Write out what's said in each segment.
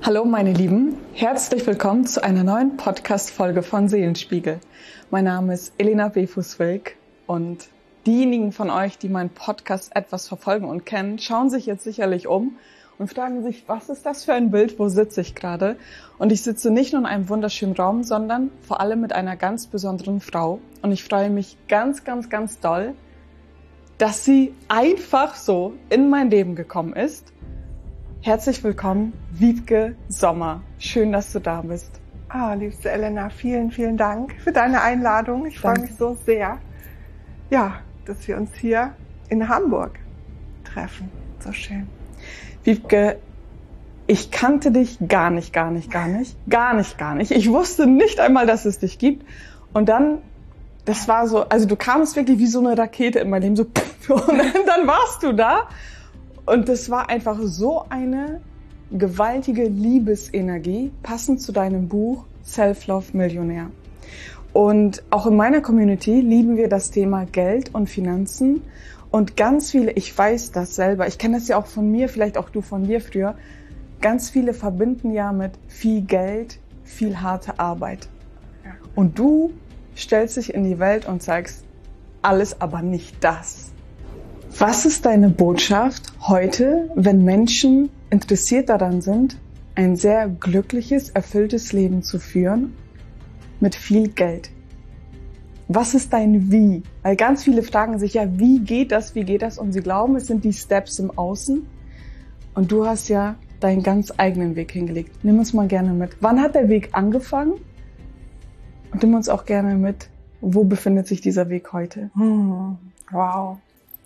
Hallo meine Lieben, herzlich willkommen zu einer neuen Podcast-Folge von Seelenspiegel. Mein Name ist Elena Befus-Wilk und diejenigen von euch, die meinen Podcast etwas verfolgen und kennen, schauen sich jetzt sicherlich um und fragen sich, was ist das für ein Bild, wo sitze ich gerade? Und ich sitze nicht nur in einem wunderschönen Raum, sondern vor allem mit einer ganz besonderen Frau. Und ich freue mich ganz doll, dass sie einfach so in mein Leben gekommen ist. Herzlich willkommen, Wiebke Sommer. Schön, dass du da bist. Liebste Elena, vielen Dank für deine Einladung. Ich freue mich so sehr, dass wir uns hier in Hamburg treffen. So schön. Wiebke, ich kannte dich gar nicht. Ich wusste nicht einmal, dass es dich gibt. Und dann, das war so, also du kamst wirklich wie so eine Rakete in mein Leben, so und dann warst du da. Und das war einfach so eine gewaltige Liebesenergie, passend zu deinem Buch Self-Love Millionär. Und auch in meiner Community lieben wir das Thema Geld und Finanzen. Und ganz viele, ich weiß das selber, ich kenne das ja auch von mir, vielleicht auch du von dir früher, ganz viele verbinden ja mit viel Geld, viel harte Arbeit. Und du stellst dich in die Welt und sagst, alles aber nicht das. Was ist deine Botschaft heute, wenn Menschen interessiert daran sind, ein sehr glückliches, erfülltes Leben zu führen mit viel Geld? Was ist dein Wie? Weil ganz viele fragen sich ja, wie geht das? Und sie glauben, es sind die Steps im Außen. Und du hast ja deinen ganz eigenen Weg hingelegt. Nimm uns mal gerne mit. Wann hat der Weg angefangen? Und nimm uns auch gerne mit, wo befindet sich dieser Weg heute? Wow.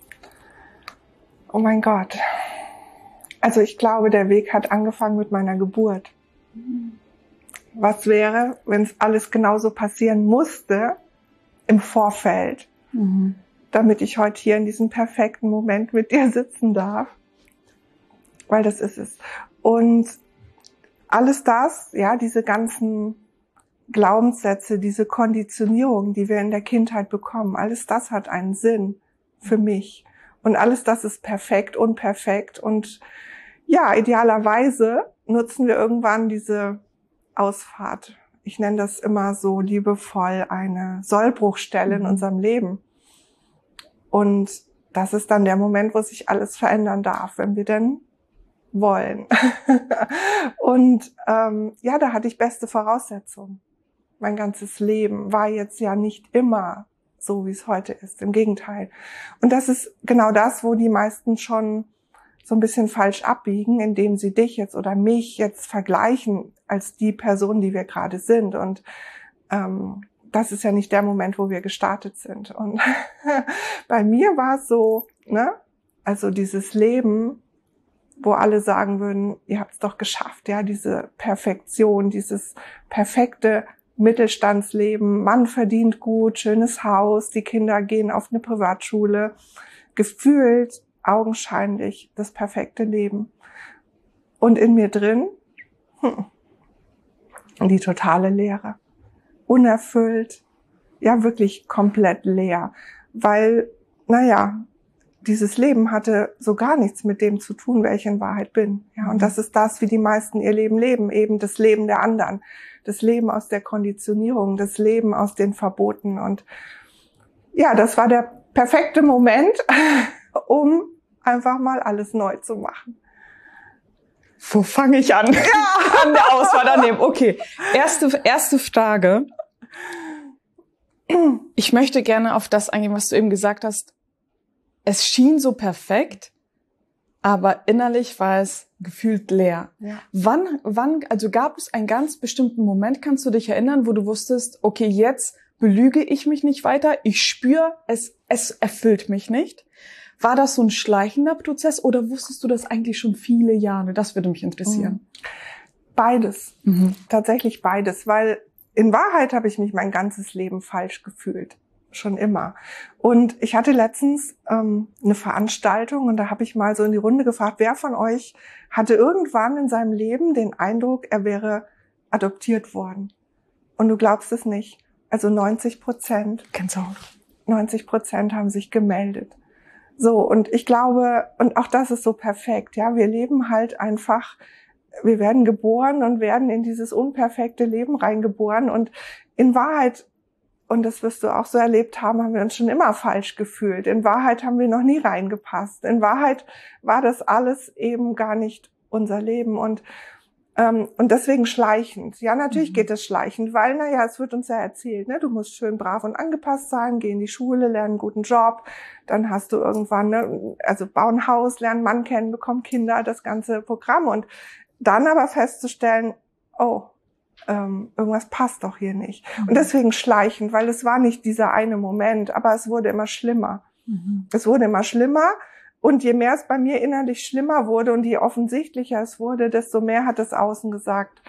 Oh mein Gott. Also ich glaube, der Weg hat angefangen mit meiner Geburt. Was wäre, wenn es alles genauso passieren musste im Vorfeld, damit ich heute hier in diesem perfekten Moment mit dir sitzen darf? Weil das ist es. Und alles das, diese ganzen Glaubenssätze, diese Konditionierung, die wir in der Kindheit bekommen, alles das hat einen Sinn für mich. Und alles das ist perfekt, unperfekt. Und idealerweise nutzen wir irgendwann diese Ausfahrt. Ich nenne das immer so liebevoll eine Sollbruchstelle in unserem Leben. Und das ist dann der Moment, wo sich alles verändern darf, wenn wir denn wollen. Und da hatte ich beste Voraussetzungen. Mein ganzes Leben war jetzt ja nicht immer so, wie es heute ist. Im Gegenteil. Und das ist genau das, wo die meisten schon so ein bisschen falsch abbiegen, indem sie dich jetzt oder mich jetzt vergleichen als die Person, die wir gerade sind. Und das ist ja nicht der Moment, wo wir gestartet sind. Und bei mir war es so, also dieses Leben, wo alle sagen würden, ihr habt es doch geschafft, diese Perfektion, dieses perfekte Mittelstandsleben, Mann verdient gut, schönes Haus, die Kinder gehen auf eine Privatschule, gefühlt, augenscheinlich das perfekte Leben. Und in mir drin, die totale Leere, unerfüllt, wirklich komplett leer, weil, dieses Leben hatte so gar nichts mit dem zu tun, wer ich in Wahrheit bin. Und das ist das, wie die meisten ihr Leben leben, eben das Leben der anderen, das Leben aus der Konditionierung, das Leben aus den Verboten. Und das war der perfekte Moment, um einfach mal alles neu zu machen. Wo fange ich an? An der Auswahl daneben. Okay, erste Frage. Ich möchte gerne auf das eingehen, was du eben gesagt hast. Es schien so perfekt, aber innerlich war es gefühlt leer. Ja. Wann, also gab es einen ganz bestimmten Moment, kannst du dich erinnern, wo du wusstest, okay, jetzt belüge ich mich nicht weiter, ich spüre, es erfüllt mich nicht. War das so ein schleichender Prozess oder wusstest du das eigentlich schon viele Jahre? Das würde mich interessieren. Beides. Tatsächlich beides, weil in Wahrheit habe ich mich mein ganzes Leben falsch gefühlt. Schon immer. Und ich hatte letztens eine Veranstaltung und da habe ich mal so in die Runde gefragt, wer von euch hatte irgendwann in seinem Leben den Eindruck, er wäre adoptiert worden? Und du glaubst es nicht. Also 90%. Kennst du auch? 90% haben sich gemeldet. So, und ich glaube, und auch das ist so perfekt, wir leben halt einfach wir werden geboren und werden in dieses unperfekte Leben reingeboren. Und in Wahrheit, und das wirst du auch so erlebt haben wir uns schon immer falsch gefühlt. In Wahrheit haben wir noch nie reingepasst. In Wahrheit war das alles eben gar nicht unser Leben. Und deswegen schleichend. Ja, natürlich geht es schleichend, weil, naja, es wird uns ja erzählt, ne, du musst schön brav und angepasst sein, geh in die Schule, lern einen guten Job, dann hast du irgendwann, ne, also bau ein Haus, lern einen Mann kennen, bekomm Kinder, das ganze Programm. Und dann aber festzustellen, oh, irgendwas passt doch hier nicht. Und deswegen schleichend, weil es war nicht dieser eine Moment, aber es wurde immer schlimmer. Es wurde immer schlimmer. Und je mehr es bei mir innerlich schlimmer wurde und je offensichtlicher es wurde, desto mehr hat das Außen gesagt,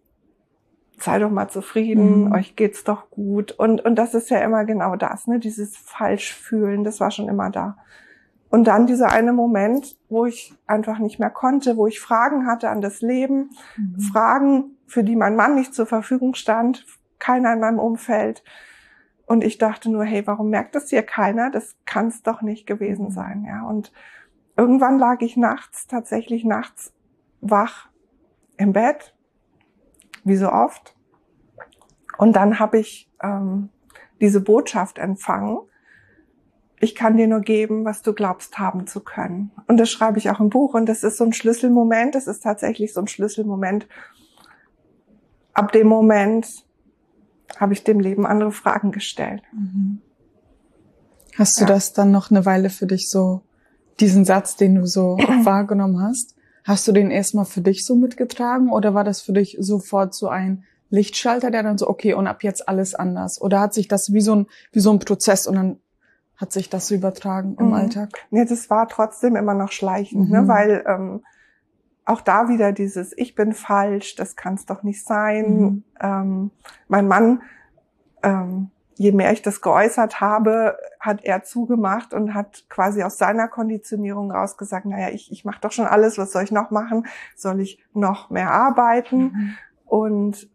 sei doch mal zufrieden, euch geht's doch gut. Und das ist ja immer genau das, ne, dieses Falschfühlen, das war schon immer da. Und dann dieser eine Moment, wo ich einfach nicht mehr konnte, wo ich Fragen hatte an das Leben, Fragen, für die mein Mann nicht zur Verfügung stand, keiner in meinem Umfeld. Und ich dachte nur, hey, warum merkt das hier keiner? Das kann es doch nicht gewesen sein, ja. Und irgendwann lag ich tatsächlich nachts wach im Bett, wie so oft. Und dann habe ich diese Botschaft empfangen: Ich kann dir nur geben, was du glaubst haben zu können. Und das schreibe ich auch im Buch. Und das ist so ein Schlüsselmoment. Das ist tatsächlich so ein Schlüsselmoment. Ab dem Moment habe ich dem Leben andere Fragen gestellt. Hast du das dann noch eine Weile für dich so, diesen Satz, den du so wahrgenommen hast du den erstmal für dich so mitgetragen oder war das für dich sofort so ein Lichtschalter, der dann so, okay, und ab jetzt alles anders? Oder hat sich das wie so ein Prozess und dann hat sich das so übertragen im Alltag? Nee, das war trotzdem immer noch schleichend, ne? Weil auch da wieder dieses Ich bin falsch, das kann es doch nicht sein. Mein Mann, je mehr ich das geäußert habe, hat er zugemacht und hat quasi aus seiner Konditionierung rausgesagt, naja, ich mache doch schon alles, was soll ich noch machen? Soll ich noch mehr arbeiten? Und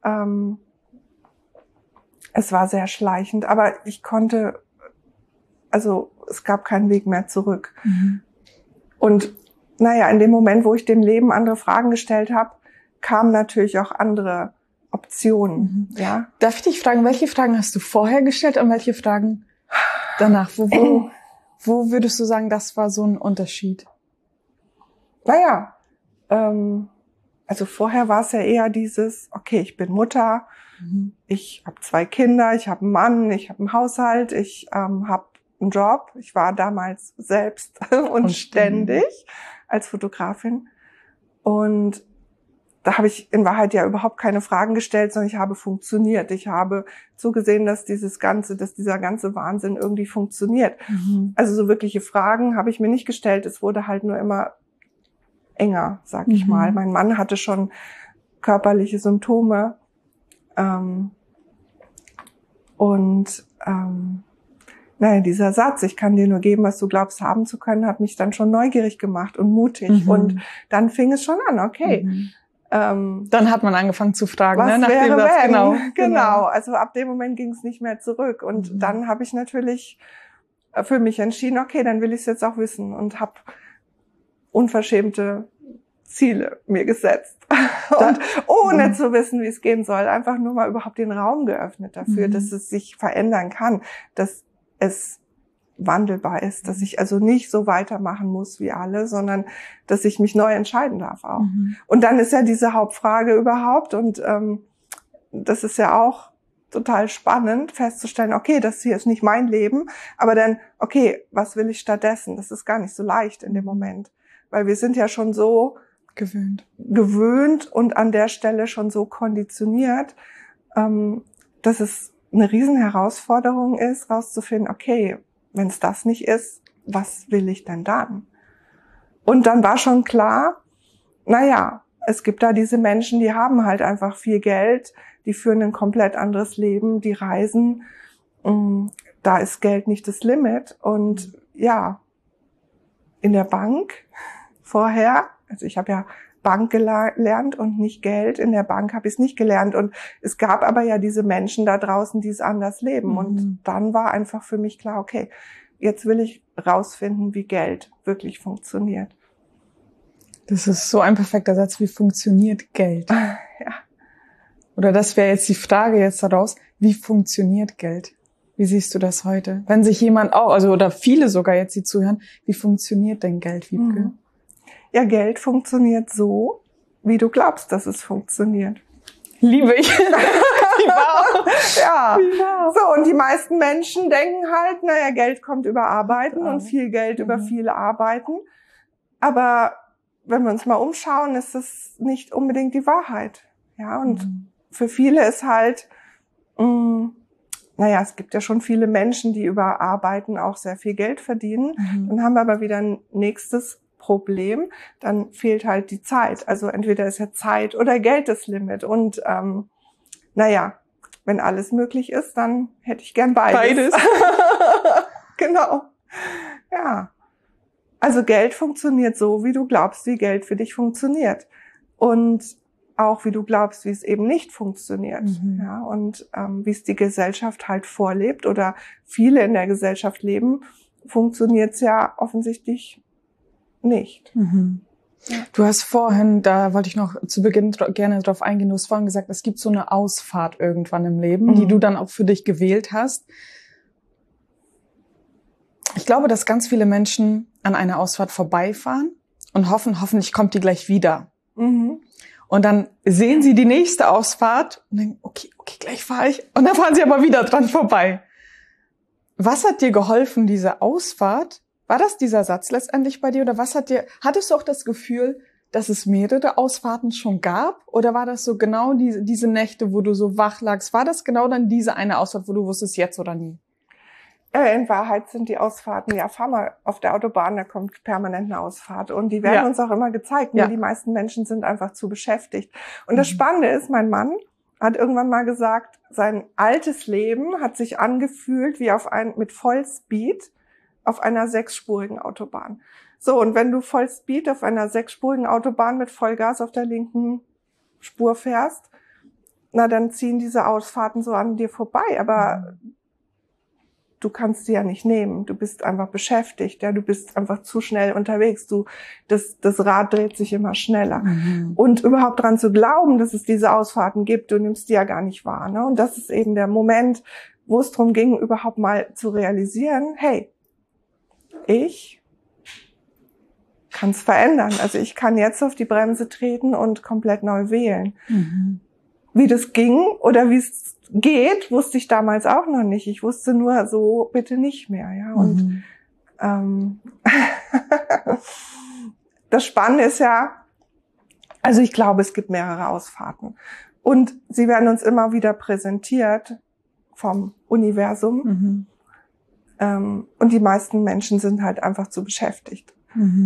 es war sehr schleichend, aber ich konnte, also es gab keinen Weg mehr zurück. Und naja, in dem Moment, wo ich dem Leben andere Fragen gestellt habe, kamen natürlich auch andere Optionen. Ja. Darf ich dich fragen, welche Fragen hast du vorher gestellt und welche Fragen danach? Wo würdest du sagen, das war so ein Unterschied? Naja, also vorher war es ja eher dieses, okay, ich bin Mutter, ich habe 2 Kinder, ich habe einen Mann, ich habe einen Haushalt, ich habe einen Job. Ich war damals selbst und ständig als Fotografin. Und da habe ich in Wahrheit ja überhaupt keine Fragen gestellt, sondern ich habe funktioniert. Ich habe zugesehen, dass dieser ganze Wahnsinn irgendwie funktioniert. Also so wirkliche Fragen habe ich mir nicht gestellt. Es wurde halt nur immer enger, sag ich mal. Mein Mann hatte schon körperliche Symptome. Naja, dieser Satz, ich kann dir nur geben, was du glaubst haben zu können, hat mich dann schon neugierig gemacht und mutig. Und dann fing es schon an, okay. Dann hat man angefangen zu fragen, was ne? Nach wäre dem Satz, wenn? Genau, also ab dem Moment ging es nicht mehr zurück. Und dann habe ich natürlich für mich entschieden, okay, dann will ich es jetzt auch wissen und habe unverschämte Ziele mir gesetzt. Und ohne zu wissen, wie es gehen soll, einfach nur mal überhaupt den Raum geöffnet dafür, dass es sich verändern kann, dass es wandelbar ist, dass ich also nicht so weitermachen muss wie alle, sondern dass ich mich neu entscheiden darf auch. Und dann ist ja diese Hauptfrage überhaupt und das ist ja auch total spannend festzustellen, okay, das hier ist nicht mein Leben, aber dann, okay, was will ich stattdessen? Das ist gar nicht so leicht in dem Moment, weil wir sind ja schon so gewöhnt und an der Stelle schon so konditioniert, dass es eine riesen Herausforderung ist, rauszufinden, okay, wenn es das nicht ist, was will ich denn dann? Und dann war schon klar, naja, es gibt da diese Menschen, die haben halt einfach viel Geld, die führen ein komplett anderes Leben, die reisen, da ist Geld nicht das Limit. Und ja, in der Bank vorher, also ich habe ja Bank gelernt und nicht Geld. In der Bank habe ich es nicht gelernt. Und es gab aber ja diese Menschen da draußen, die es anders leben. Und dann war einfach für mich klar, okay, jetzt will ich rausfinden, wie Geld wirklich funktioniert. Das ist so ein perfekter Satz. Wie funktioniert Geld? Ja. Oder das wäre jetzt die Frage jetzt daraus. Wie funktioniert Geld? Wie siehst du das heute? Wenn sich jemand auch, also oder viele sogar jetzt, die zuhören, wie funktioniert denn Geld, Wiebke? Ja, Geld funktioniert so, wie du glaubst, dass es funktioniert. Liebe ich. Ja. So, und die meisten Menschen denken halt, naja, Geld kommt über Arbeiten und viel Geld über viel Arbeiten. Aber wenn wir uns mal umschauen, ist das nicht unbedingt die Wahrheit. Ja, und für viele ist halt, naja, es gibt ja schon viele Menschen, die über Arbeiten auch sehr viel Geld verdienen. Dann haben wir aber wieder ein nächstes Problem. Dann fehlt halt die Zeit. Also entweder ist ja Zeit oder Geld das Limit. Und naja, wenn alles möglich ist, dann hätte ich gern beides. Genau. Ja. Also Geld funktioniert so, wie du glaubst, wie Geld für dich funktioniert. Und auch wie du glaubst, wie es eben nicht funktioniert. Ja, und wie es die Gesellschaft halt vorlebt oder viele in der Gesellschaft leben, funktioniert es ja offensichtlich nicht. Ja. Du hast vorhin, da wollte ich noch zu Beginn gerne drauf eingehen, du hast vorhin gesagt, es gibt so eine Ausfahrt irgendwann im Leben, die du dann auch für dich gewählt hast. Ich glaube, dass ganz viele Menschen an einer Ausfahrt vorbeifahren und hoffen, hoffentlich kommt die gleich wieder. Und dann sehen sie die nächste Ausfahrt und denken, okay, gleich fahre ich. Und dann fahren sie aber wieder dran vorbei. Was hat dir geholfen, diese Ausfahrt? War das dieser Satz letztendlich bei dir? Oder hattest du auch das Gefühl, dass es mehrere Ausfahrten schon gab? Oder war das so genau diese Nächte, wo du so wach lagst? War das genau dann diese eine Ausfahrt, wo du wusstest, jetzt oder nie? In Wahrheit sind die Ausfahrten, ja, fahr mal auf der Autobahn, da kommt permanent eine Ausfahrt. Und die werden uns auch immer gezeigt. Nur die meisten Menschen sind einfach zu beschäftigt. Und das Spannende ist, mein Mann hat irgendwann mal gesagt, sein altes Leben hat sich angefühlt wie mit Vollspeed auf einer 6-spurigen Autobahn. So, und wenn du Vollspeed auf einer 6-spurigen Autobahn mit Vollgas auf der linken Spur fährst, na, dann ziehen diese Ausfahrten so an dir vorbei. Aber du kannst sie ja nicht nehmen. Du bist einfach beschäftigt, ja, du bist einfach zu schnell unterwegs. Das Rad dreht sich immer schneller. Und überhaupt dran zu glauben, dass es diese Ausfahrten gibt, du nimmst die ja gar nicht wahr, ne? Und das ist eben der Moment, wo es darum ging, überhaupt mal zu realisieren, hey, ich kann es verändern. Also ich kann jetzt auf die Bremse treten und komplett neu wählen. Wie das ging oder wie es geht, wusste ich damals auch noch nicht. Ich wusste nur so, bitte nicht mehr. Ja. Und das Spannende ist ja, also ich glaube, es gibt mehrere Ausfahrten. Und sie werden uns immer wieder präsentiert vom Universum. Und die meisten Menschen sind halt einfach zu beschäftigt.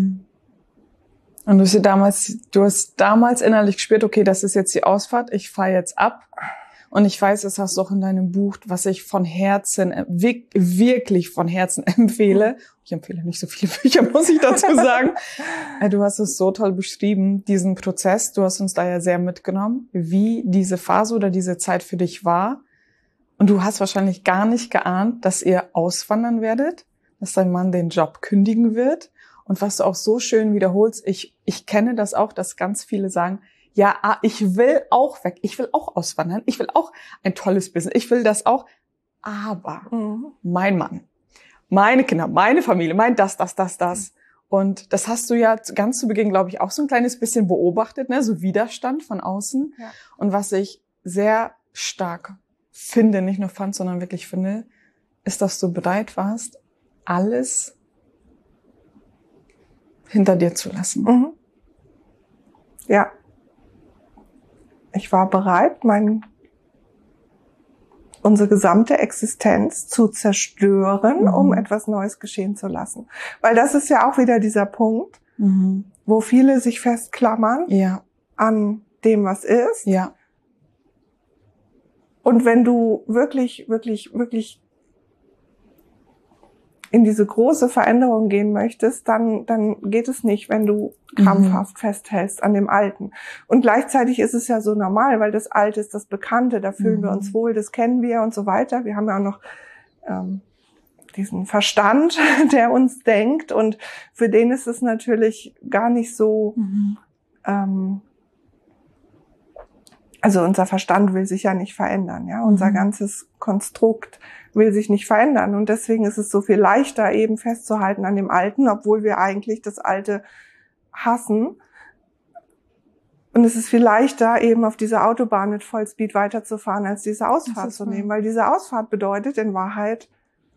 Und du hast damals innerlich gespürt, okay, das ist jetzt die Ausfahrt, ich fahre jetzt ab. Und ich weiß, das hast du auch in deinem Buch, was ich von Herzen, wirklich von Herzen empfehle. Ich empfehle nicht so viele Bücher, muss ich dazu sagen. Du hast es so toll beschrieben, diesen Prozess. Du hast uns da ja sehr mitgenommen, wie diese Phase oder diese Zeit für dich war. Und du hast wahrscheinlich gar nicht geahnt, dass ihr auswandern werdet, dass dein Mann den Job kündigen wird. Und was du auch so schön wiederholst, ich kenne das auch, dass ganz viele sagen, ja, ich will auch weg, ich will auch auswandern, ich will auch ein tolles Business, ich will das auch, aber mein Mann, meine Kinder, meine Familie, mein das. Und das hast du ja ganz zu Beginn, glaube ich, auch so ein kleines bisschen beobachtet, ne, so Widerstand von außen. Ja. Und was ich sehr stark finde, nicht nur fand, sondern wirklich finde, ist, dass du bereit warst, alles hinter dir zu lassen. Ja. Ich war bereit, unsere gesamte Existenz zu zerstören, um etwas Neues geschehen zu lassen. Weil das ist ja auch wieder dieser Punkt, wo viele sich festklammern an dem, was ist. Ja. Und wenn du wirklich in diese große Veränderung gehen möchtest, dann geht es nicht, wenn du krampfhaft festhältst an dem Alten. Und gleichzeitig ist es ja so normal, weil das Alte ist das Bekannte, da fühlen wir uns wohl, das kennen wir und so weiter. Wir haben ja auch noch diesen Verstand, der uns denkt. Und für den ist es natürlich gar nicht so, also unser Verstand will sich ja nicht verändern, ja. Unser ganzes Konstrukt will sich nicht verändern. Und deswegen ist es so viel leichter, eben festzuhalten an dem Alten, obwohl wir eigentlich das Alte hassen. Und es ist viel leichter, eben auf dieser Autobahn mit Vollspeed weiterzufahren, als diese Ausfahrt zu nehmen. Weil diese Ausfahrt bedeutet in Wahrheit,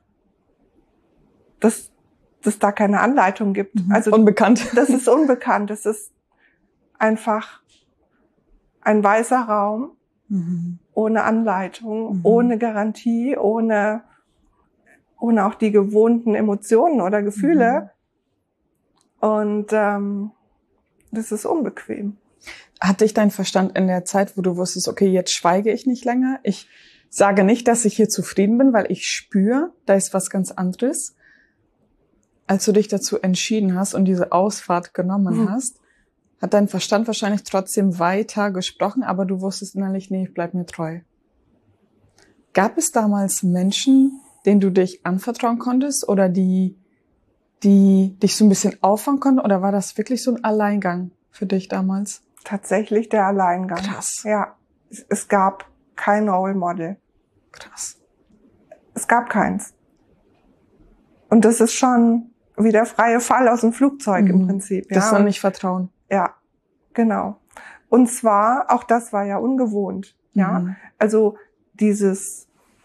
dass es da keine Anleitung gibt. Also unbekannt. Das ist unbekannt. Das ist einfach ein weißer Raum, ohne Anleitung, ohne Garantie, ohne auch die gewohnten Emotionen oder Gefühle. Und das ist unbequem. Hat dich dein Verstand in der Zeit, wo du wusstest, okay, jetzt schweige ich nicht länger, ich sage nicht, dass ich hier zufrieden bin, weil ich spüre, da ist was ganz anderes, als du dich dazu entschieden hast und diese Ausfahrt genommen hast, hat dein Verstand wahrscheinlich trotzdem weiter gesprochen, aber du wusstest innerlich, nee, ich bleib mir treu. Gab es damals Menschen, denen du dich anvertrauen konntest oder die dich so ein bisschen auffangen konnten, oder war das wirklich so ein Alleingang für dich damals? Tatsächlich der Alleingang. Krass. Ja, es gab kein Role Model. Krass. Es gab keins. Und das ist schon wie der freie Fall aus dem Flugzeug im Prinzip. Das ist dann nicht Vertrauen. Ja, genau. Und zwar, auch das war ja ungewohnt. Ja, also dieses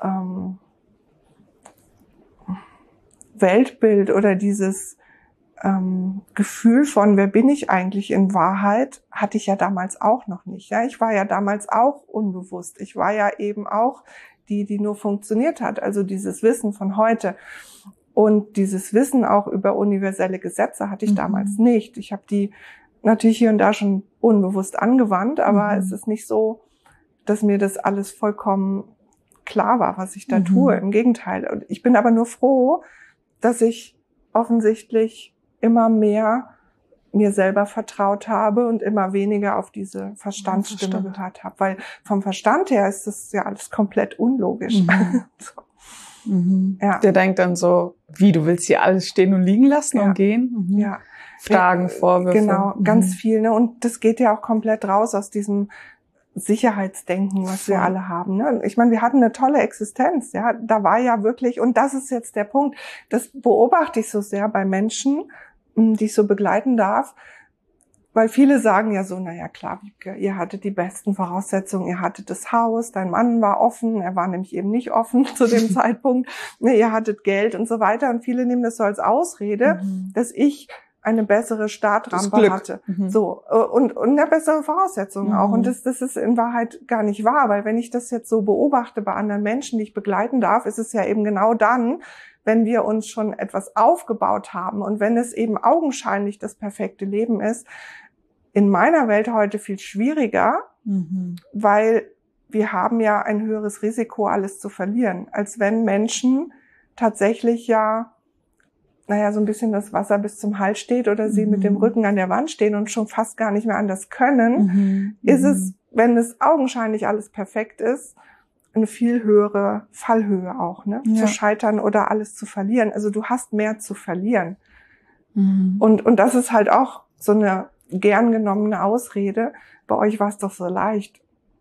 Weltbild oder dieses Gefühl von, wer bin ich eigentlich in Wahrheit, hatte ich ja damals auch noch nicht. Ja, ich war ja damals auch unbewusst. Ich war ja eben auch die nur funktioniert hat. Also dieses Wissen von heute. Und dieses Wissen auch über universelle Gesetze hatte ich damals nicht. Ich habe die natürlich hier und da schon unbewusst angewandt, aber es ist nicht so, dass mir das alles vollkommen klar war, was ich da tue. Im Gegenteil. Und ich bin aber nur froh, dass ich offensichtlich immer mehr mir selber vertraut habe und immer weniger auf diese Verstandsstimme gehört habe. Weil vom Verstand her ist das ja alles komplett unlogisch. So. Ja. Der denkt dann so, wie, du willst hier alles stehen und liegen lassen und gehen? Ja. Fragen, Vorwürfe. Genau, ganz viel. Ne? Und das geht ja auch komplett raus aus diesem Sicherheitsdenken, was wir alle haben. Ne? Ich meine, wir hatten eine tolle Existenz. Ja, da war ja wirklich, und das ist jetzt der Punkt, das beobachte ich so sehr bei Menschen, die ich so begleiten darf, weil viele sagen ja so, naja klar, Wiebke, ihr hattet die besten Voraussetzungen, ihr hattet das Haus, dein Mann war offen, er war nämlich eben nicht offen zu dem Zeitpunkt, ne, ihr hattet Geld und so weiter, und viele nehmen das so als Ausrede, dass ich eine bessere Startrampe hatte. So, und eine bessere Voraussetzung auch. Und das ist in Wahrheit gar nicht wahr, weil wenn ich das jetzt so beobachte bei anderen Menschen, die ich begleiten darf, ist es ja eben genau dann, wenn wir uns schon etwas aufgebaut haben und wenn es eben augenscheinlich das perfekte Leben ist, in meiner Welt heute viel schwieriger, weil wir haben ja ein höheres Risiko, alles zu verlieren, als wenn Menschen tatsächlich ja, naja, so ein bisschen das Wasser bis zum Hals steht oder sie mit dem Rücken an der Wand stehen und schon fast gar nicht mehr anders können, ist es, wenn es augenscheinlich alles perfekt ist, eine viel höhere Fallhöhe auch, ne? Ja. Zu scheitern oder alles zu verlieren. Also du hast mehr zu verlieren. Und das ist halt auch so eine gern genommene Ausrede. Bei euch war es doch so leicht.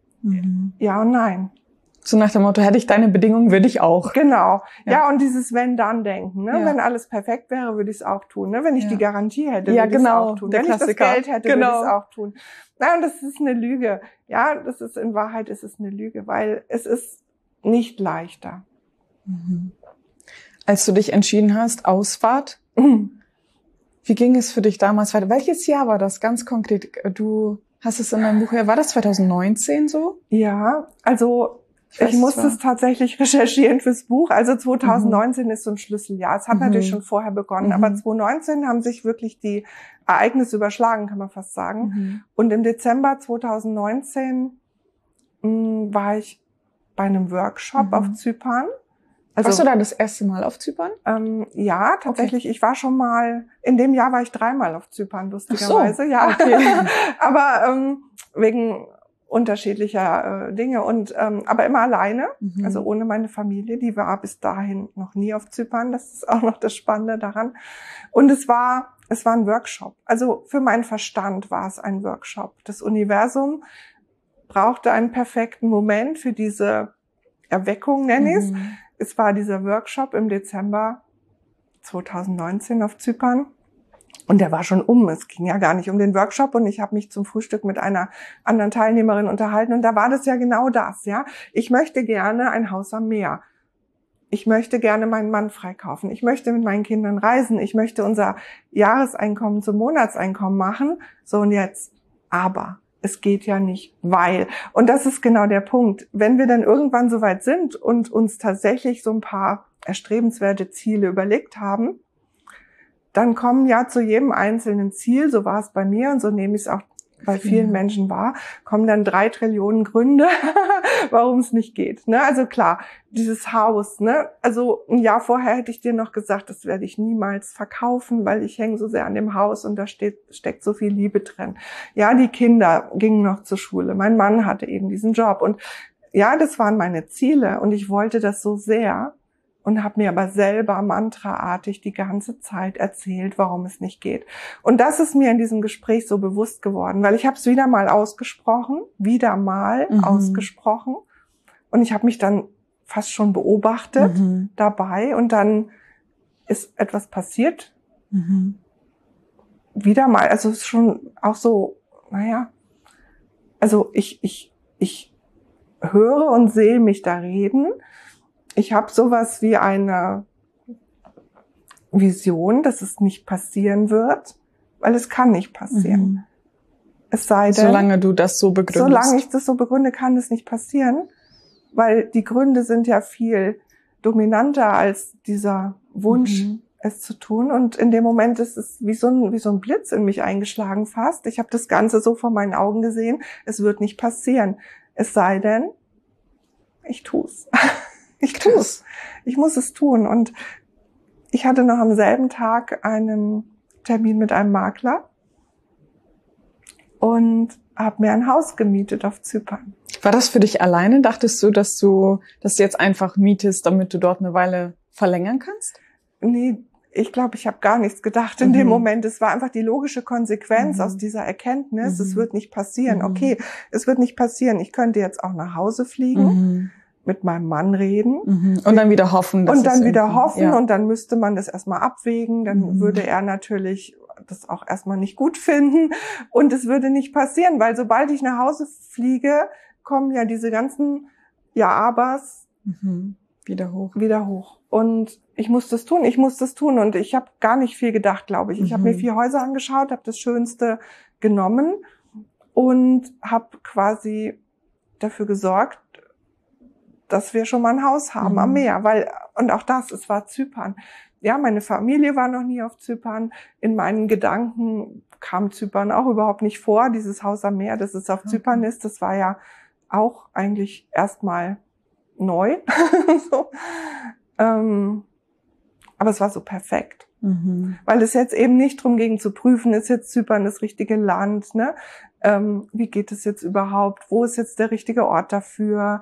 Ja und nein. So nach dem Motto, hätte ich deine Bedingungen, würde ich auch. Genau. Ja, und dieses Wenn-Dann-Denken. Ne? Ja. Wenn alles perfekt wäre, würde ich es auch tun. Ne? Wenn ich die Garantie hätte, würde ich es auch tun. Wenn ich das Geld hätte, würde ich es auch tun. Nein, das ist eine Lüge. Ja, das ist in Wahrheit ist es eine Lüge, weil es ist nicht leichter. Als du dich entschieden hast, Ausfahrt, wie ging es für dich damals weiter? Welches Jahr war das ganz konkret? Du hast es in deinem Buch, war das 2019 so? Ja, also ich musste es tatsächlich recherchieren fürs Buch. Also 2019 ist so ein Schlüsseljahr. Es hat natürlich schon vorher begonnen, aber 2019 haben sich wirklich die Ereignisse überschlagen, kann man fast sagen. Und im Dezember 2019 war ich bei einem Workshop auf Zypern. Also, warst du da das erste Mal auf Zypern? Ja, tatsächlich. Okay. Ich war schon mal, in dem Jahr war ich 3-mal auf Zypern, lustigerweise. Ach so, ja. Okay. Aber wegen unterschiedlicher Dinge und aber immer alleine, also ohne meine Familie, die war bis dahin noch nie auf Zypern, das ist auch noch das Spannende daran. Und es war ein Workshop, also für meinen Verstand war es ein Workshop. Das Universum brauchte einen perfekten Moment für diese Erweckung, nenne ich es. Es war dieser Workshop im Dezember 2019 auf Zypern. Und der war schon es ging ja gar nicht um den Workshop und ich habe mich zum Frühstück mit einer anderen Teilnehmerin unterhalten und da war das ja genau das, ja. Ich möchte gerne ein Haus am Meer. Ich möchte gerne meinen Mann freikaufen. Ich möchte mit meinen Kindern reisen. Ich möchte unser Jahreseinkommen zum Monatseinkommen machen. So und jetzt. Aber es geht ja nicht, weil. Und das ist genau der Punkt. Wenn wir dann irgendwann so weit sind und uns tatsächlich so ein paar erstrebenswerte Ziele überlegt haben, dann kommen ja zu jedem einzelnen Ziel, so war es bei mir und so nehme ich es auch bei vielen Menschen wahr, kommen dann 3 Trillionen Gründe, warum es nicht geht. Ne? Also klar, dieses Haus, ne? Also ein Jahr vorher hätte ich dir noch gesagt, das werde ich niemals verkaufen, weil ich hänge so sehr an dem Haus und da steckt so viel Liebe drin. Ja, die Kinder gingen noch zur Schule, mein Mann hatte eben diesen Job und ja, das waren meine Ziele und ich wollte das so sehr. Und habe mir aber selber mantraartig die ganze Zeit erzählt, warum es nicht geht. Und das ist mir in diesem Gespräch so bewusst geworden, weil ich habe es wieder mal ausgesprochen. Und ich habe mich dann fast schon beobachtet dabei. Und dann ist etwas passiert. Wieder mal, also es ist schon auch so, also ich höre und sehe mich da reden. Ich habe sowas wie eine Vision, dass es nicht passieren wird, weil es kann nicht passieren. Es sei denn, solange du das so begründest. Solange ich das so begründe, kann es nicht passieren, weil die Gründe sind ja viel dominanter als dieser Wunsch, es zu tun. Und in dem Moment ist es wie so ein Blitz in mich eingeschlagen fast. Ich habe das Ganze so vor meinen Augen gesehen. Es wird nicht passieren. Es sei denn, ich tu's. Ich tu's. Ich muss es tun. Und ich hatte noch am selben Tag einen Termin mit einem Makler und habe mir ein Haus gemietet auf Zypern. War das für dich alleine? Dachtest du, dass du jetzt einfach mietest, damit du dort eine Weile verlängern kannst? Nee, ich glaube, ich habe gar nichts gedacht in dem Moment. Es war einfach die logische Konsequenz aus dieser Erkenntnis. Es wird nicht passieren. Okay, es wird nicht passieren. Ich könnte jetzt auch nach Hause fliegen. Mit meinem Mann reden. Und dann wieder hoffen. Und dann müsste man das erstmal abwägen. Dann würde er natürlich das auch erstmal nicht gut finden. Und es würde nicht passieren, weil sobald ich nach Hause fliege, kommen ja diese ganzen Ja-Abers wieder hoch. Und ich muss das tun. Und ich habe gar nicht viel gedacht, glaube ich. Ich habe mir 4 Häuser angeschaut, habe das Schönste genommen und habe quasi dafür gesorgt, dass wir schon mal ein Haus haben am Meer, und auch es war Zypern. Ja, meine Familie war noch nie auf Zypern. In meinen Gedanken kam Zypern auch überhaupt nicht vor. Dieses Haus am Meer, dass es auf Zypern ist, das war ja auch eigentlich erstmal neu. So. Aber es war so perfekt. Weil es jetzt eben nicht darum ging zu prüfen, ist jetzt Zypern das richtige Land, ne? Wie geht es jetzt überhaupt? Wo ist jetzt der richtige Ort dafür?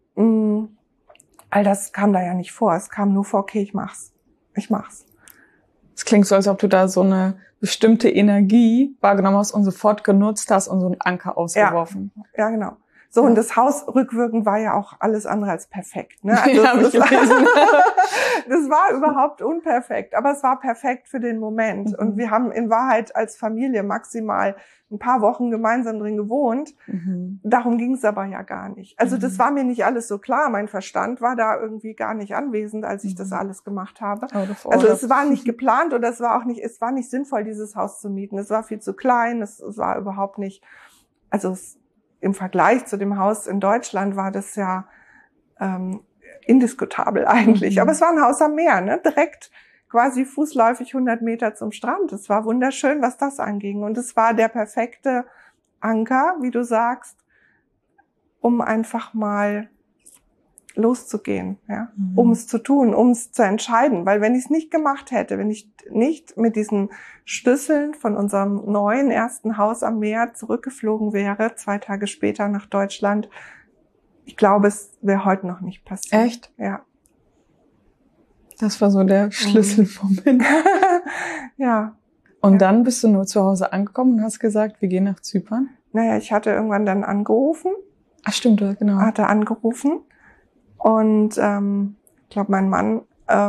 All das kam da ja nicht vor. Es kam nur vor, okay, ich mach's. Es klingt so, als ob du da so eine bestimmte Energie wahrgenommen hast und sofort genutzt hast und so einen Anker ausgeworfen. Ja, genau. So, und das Haus rückwirkend war ja auch alles andere als perfekt. Ne? Also das war überhaupt unperfekt, aber es war perfekt für den Moment. Und wir haben in Wahrheit als Familie maximal ein paar Wochen gemeinsam drin gewohnt. Darum ging es aber ja gar nicht. Also das war mir nicht alles so klar. Mein Verstand war da irgendwie gar nicht anwesend, als ich das alles gemacht habe. Also es war nicht geplant oder es war nicht sinnvoll, dieses Haus zu mieten. Es war viel zu klein, es war überhaupt nicht, im Vergleich zu dem Haus in Deutschland war das ja indiskutabel eigentlich. Aber es war ein Haus am Meer, ne? Direkt quasi fußläufig 100 Meter zum Strand. Es war wunderschön, was das anging. Und es war der perfekte Anker, wie du sagst, um einfach mal loszugehen, ja, um es zu tun, um es zu entscheiden. Weil wenn ich es nicht gemacht hätte, wenn ich nicht mit diesen Schlüsseln von unserem neuen ersten Haus am Meer zurückgeflogen wäre, 2 Tage später nach Deutschland, ich glaube, es wäre heute noch nicht passiert. Echt? Ja. Das war so der Schlüsselmoment. Ja. Und dann bist du nur zu Hause angekommen und hast gesagt, wir gehen nach Zypern? Naja, ich hatte irgendwann dann angerufen. Ach stimmt, genau. Hatte angerufen. Und ich glaube, mein Mann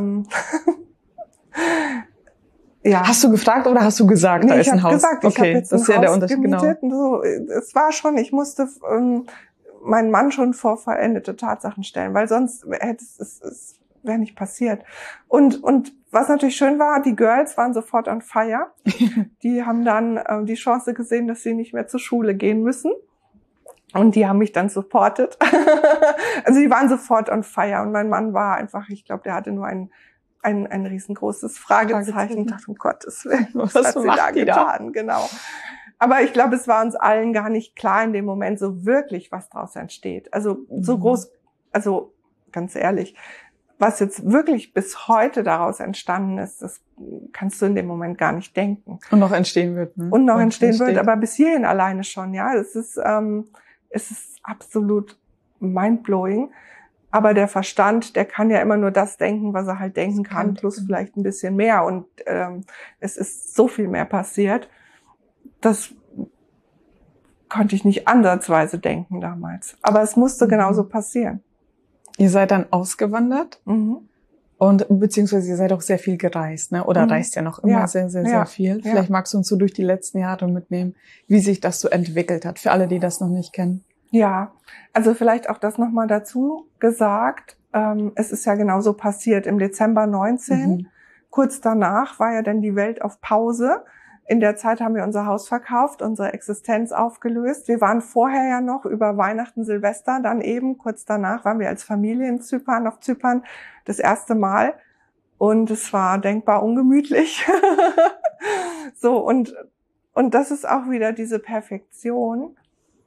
ja. Hast du gefragt oder hast du gesagt, da ist ein Haus? Gesagt, ich habe jetzt ein ja Haus der Unterschied, gemietet. genau. So, es war schon, ich musste meinen Mann schon vor vollendete Tatsachen stellen, weil sonst hätte es wäre nicht passiert. Und was natürlich schön war, die Girls waren sofort on fire. Die haben dann die Chance gesehen, dass sie nicht mehr zur Schule gehen müssen. Und die haben mich dann supportet. Also die waren sofort on fire. Und mein Mann war einfach, ich glaube, der hatte nur ein riesengroßes Fragezeichen. Ich dachte, um Gottes Willen, was hat sie da getan? Genau. Aber ich glaube, es war uns allen gar nicht klar in dem Moment so wirklich, was daraus entsteht. Also so groß, also ganz ehrlich, was jetzt wirklich bis heute daraus entstanden ist, das kannst du in dem Moment gar nicht denken. Und noch entstehen wird. Ne? Und noch entstehen wird, aber bis hierhin alleine schon, ja. Es ist absolut mindblowing. Aber der Verstand, der kann ja immer nur das denken, was er halt denken kann, plus vielleicht ein bisschen mehr. Und es ist so viel mehr passiert. Das konnte ich nicht ansatzweise denken damals. Aber es musste genauso passieren. Ihr seid dann ausgewandert und beziehungsweise ihr seid auch sehr viel gereist, ne? Oder reist ja noch immer sehr viel. Vielleicht magst du uns so durch die letzten Jahre mitnehmen, wie sich das so entwickelt hat, für alle, die das noch nicht kennen. Ja, also vielleicht auch das nochmal dazu gesagt. Es ist ja genauso passiert im Dezember 19. Kurz danach war ja dann die Welt auf Pause. In der Zeit haben wir unser Haus verkauft, unsere Existenz aufgelöst. Wir waren vorher ja noch über Weihnachten, Silvester, dann eben kurz danach waren wir als Familie in Zypern, auf Zypern, das erste Mal. Und es war denkbar ungemütlich. So, und das ist auch wieder diese Perfektion.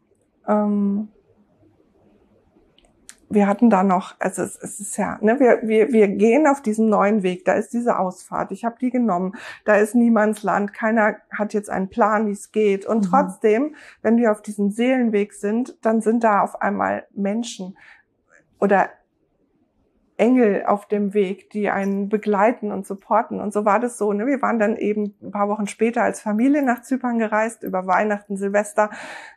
Wir hatten da noch, also es ist ja, ne, wir gehen auf diesen neuen Weg, da ist diese Ausfahrt, ich habe die genommen, da ist Niemandsland, keiner hat jetzt einen Plan, wie es geht. Und trotzdem, wenn wir auf diesem Seelenweg sind, dann sind da auf einmal Menschen oder Engel auf dem Weg, die einen begleiten und supporten. Und so war das so, ne? Wir waren dann eben ein paar Wochen später als Familie nach Zypern gereist, über Weihnachten, Silvester,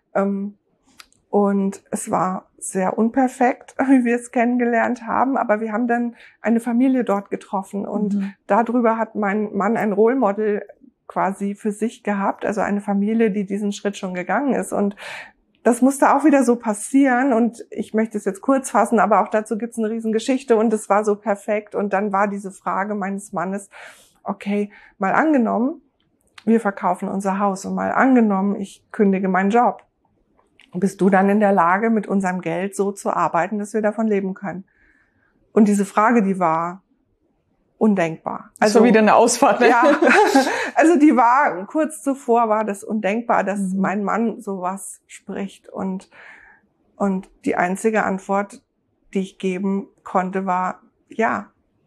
und es war sehr unperfekt, wie wir es kennengelernt haben, aber wir haben dann eine Familie dort getroffen und darüber hat mein Mann ein Role Model quasi für sich gehabt, also eine Familie, die diesen Schritt schon gegangen ist. Und das musste auch wieder so passieren und ich möchte es jetzt kurz fassen, aber auch dazu gibt's eine Riesengeschichte und es war so perfekt. Und dann war diese Frage meines Mannes, okay, mal angenommen, wir verkaufen unser Haus und mal angenommen, ich kündige meinen Job. Bist du dann in der Lage, mit unserem Geld so zu arbeiten, dass wir davon leben können? Und diese Frage, die war undenkbar. Also so wieder eine Ausfahrt, ne? Ja, also die war, kurz zuvor war das undenkbar, dass mein Mann sowas spricht. Und die einzige Antwort, die ich geben konnte, war ja.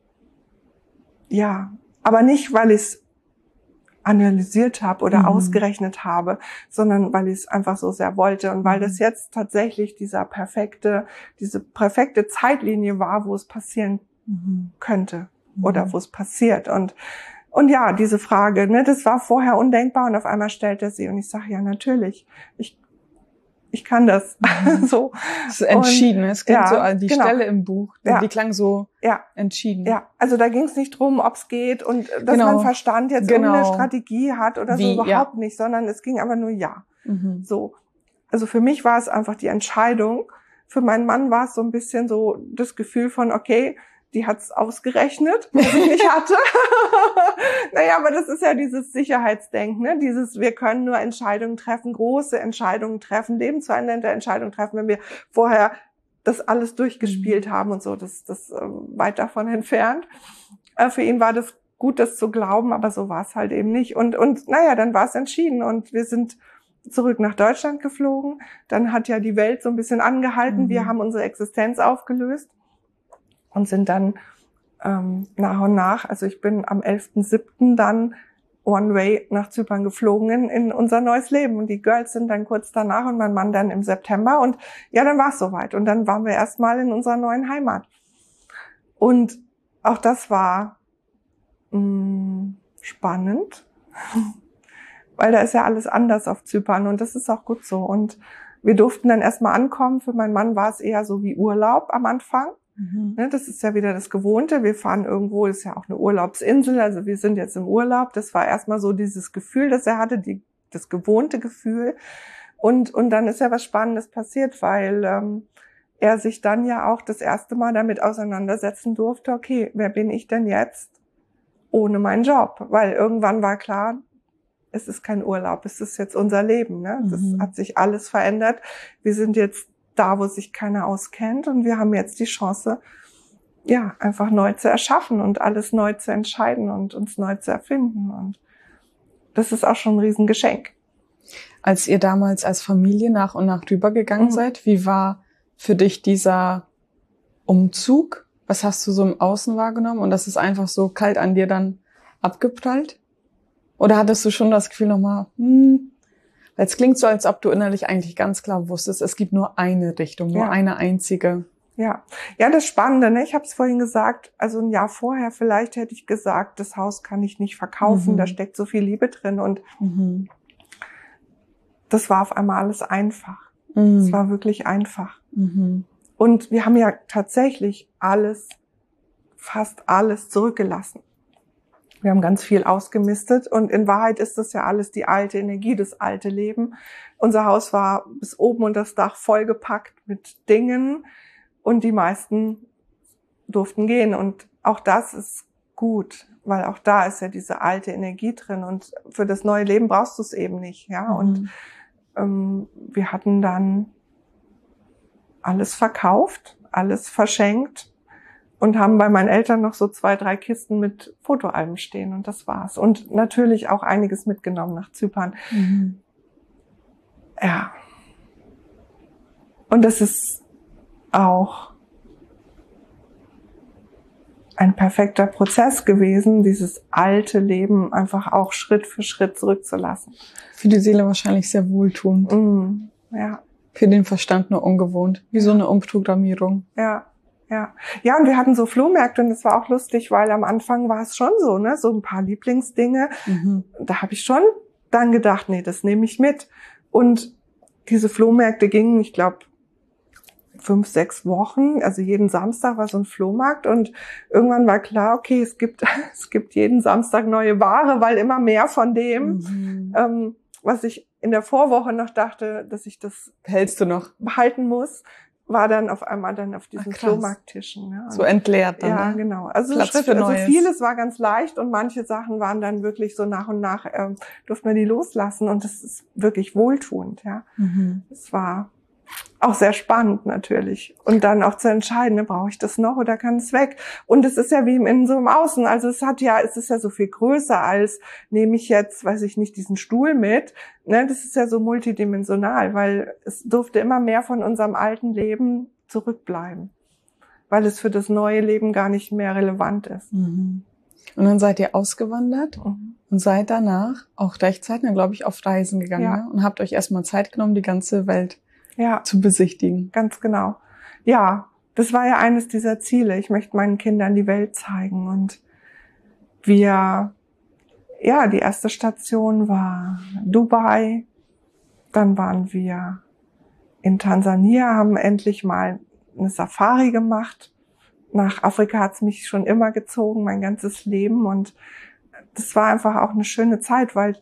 Ja, aber nicht, weil ich es analysiert habe oder ausgerechnet habe, sondern weil ich es einfach so sehr wollte und weil das jetzt tatsächlich diese perfekte Zeitlinie war, wo es passieren könnte oder wo es passiert. Und ja, diese Frage, ne, das war vorher undenkbar und auf einmal stellt er sie und ich sage, ja, natürlich, ich kann das. So. Das ist entschieden. Es klingt so, die genau. Stelle im Buch, die klang so entschieden. Ja, also da ging es nicht drum, ob es geht und dass mein Verstand jetzt irgendeine Strategie hat oder so, überhaupt nicht, sondern es ging einfach nur So. Also für mich war es einfach die Entscheidung. Für meinen Mann war es so ein bisschen so das Gefühl von, okay, die hat's ausgerechnet, was ich nicht hatte. Naja, aber das ist ja dieses Sicherheitsdenken, ne? Dieses, wir können nur Entscheidungen treffen, große Entscheidungen treffen, lebensverändernde Entscheidungen treffen, wenn wir vorher das alles durchgespielt haben und so, das weit davon entfernt. Für ihn war das gut, das zu glauben, aber so war es halt eben nicht. Und naja, dann war es entschieden und wir sind zurück nach Deutschland geflogen. Dann hat ja die Welt so ein bisschen angehalten. Wir haben unsere Existenz aufgelöst. und sind dann nach und nach, also ich bin am 11.07. dann One Way nach Zypern geflogen in unser neues Leben. Und die Girls sind dann kurz danach und mein Mann dann im September. Und ja, dann war es soweit. Und dann waren wir erstmal in unserer neuen Heimat. Und auch das war spannend, weil da ist ja alles anders auf Zypern und das ist auch gut so. Und wir durften dann erstmal ankommen. Für meinen Mann war es eher so wie Urlaub am Anfang. Das ist ja wieder das Gewohnte. Wir fahren irgendwo, das ist ja auch eine Urlaubsinsel, also wir sind jetzt im Urlaub. Das war erstmal so dieses Gefühl, das er hatte, das gewohnte Gefühl. Und dann ist ja was Spannendes passiert, weil er sich dann ja auch das erste Mal damit auseinandersetzen durfte, okay, wer bin ich denn jetzt ohne meinen Job? Weil irgendwann war klar, es ist kein Urlaub, es ist jetzt unser Leben. Ne? Das hat sich alles verändert. Wir sind jetzt da, wo sich keiner auskennt. Und wir haben jetzt die Chance, ja, einfach neu zu erschaffen und alles neu zu entscheiden und uns neu zu erfinden. Und das ist auch schon ein Riesengeschenk. Als ihr damals als Familie nach und nach rübergegangen seid, wie war für dich dieser Umzug? Was hast du so im Außen wahrgenommen? Und das ist einfach so kalt an dir dann abgeprallt? Oder hattest du schon das Gefühl nochmal, es klingt so, als ob du innerlich eigentlich ganz klar wusstest, es gibt nur eine Richtung, nur eine einzige. Ja, das Spannende, ne? Ich habe es vorhin gesagt, also ein Jahr vorher vielleicht hätte ich gesagt, das Haus kann ich nicht verkaufen, da steckt so viel Liebe drin und das war auf einmal alles einfach. Es war wirklich einfach. Und wir haben ja tatsächlich fast alles zurückgelassen. Wir haben ganz viel ausgemistet und in Wahrheit ist das ja alles die alte Energie, das alte Leben. Unser Haus war bis oben und das Dach vollgepackt mit Dingen und die meisten durften gehen. Und auch das ist gut, weil auch da ist ja diese alte Energie drin und für das neue Leben brauchst du es eben nicht. Ja. Und wir hatten dann alles verkauft, alles verschenkt. Und haben bei meinen Eltern noch so 2, 3 Kisten mit Fotoalben stehen und das war's. Und natürlich auch einiges mitgenommen nach Zypern. Ja. Und das ist auch ein perfekter Prozess gewesen, dieses alte Leben einfach auch Schritt für Schritt zurückzulassen. Für die Seele wahrscheinlich sehr wohltuend. Ja. Für den Verstand nur ungewohnt. Wie so eine Umprogrammierung. Ja, und wir hatten so Flohmärkte und es war auch lustig, weil am Anfang war es schon so, ne, so ein paar Lieblingsdinge. Da habe ich schon dann gedacht, nee, das nehme ich mit. Und diese Flohmärkte gingen, ich glaube, 5, 6 Wochen, also jeden Samstag war so ein Flohmarkt und irgendwann war klar, okay, es gibt jeden Samstag neue Ware, weil immer mehr von dem, was ich in der Vorwoche noch dachte, dass ich das hältst du noch behalten muss, war dann auf einmal dann auf diesen Flohmarkttischen. Ja. So entleert dann. Ja, ne? genau. Also vieles war ganz leicht und manche Sachen waren dann wirklich so nach und nach, durfte man die loslassen und das ist wirklich wohltuend. Ja, es war auch sehr spannend natürlich. Und dann auch zu entscheiden, ne, brauche ich das noch oder kann es weg? Und es ist ja wie im Innen so im Außen. Also es ist ja so viel größer als, nehme ich jetzt, weiß ich nicht, diesen Stuhl mit. Ne, das ist ja so multidimensional, weil es durfte immer mehr von unserem alten Leben zurückbleiben. Weil es für das neue Leben gar nicht mehr relevant ist. Und dann seid ihr ausgewandert und seid danach auch rechtzeitig, glaube ich, auf Reisen gegangen. Ja. Ne? Und habt euch erstmal Zeit genommen, die ganze Welt ja, zu besichtigen. Ganz genau. Ja, das war ja eines dieser Ziele. Ich möchte meinen Kindern die Welt zeigen. Und die erste Station war Dubai. Dann waren wir in Tansania, haben endlich mal eine Safari gemacht. Nach Afrika hat's mich schon immer gezogen, mein ganzes Leben. Und das war einfach auch eine schöne Zeit, weil,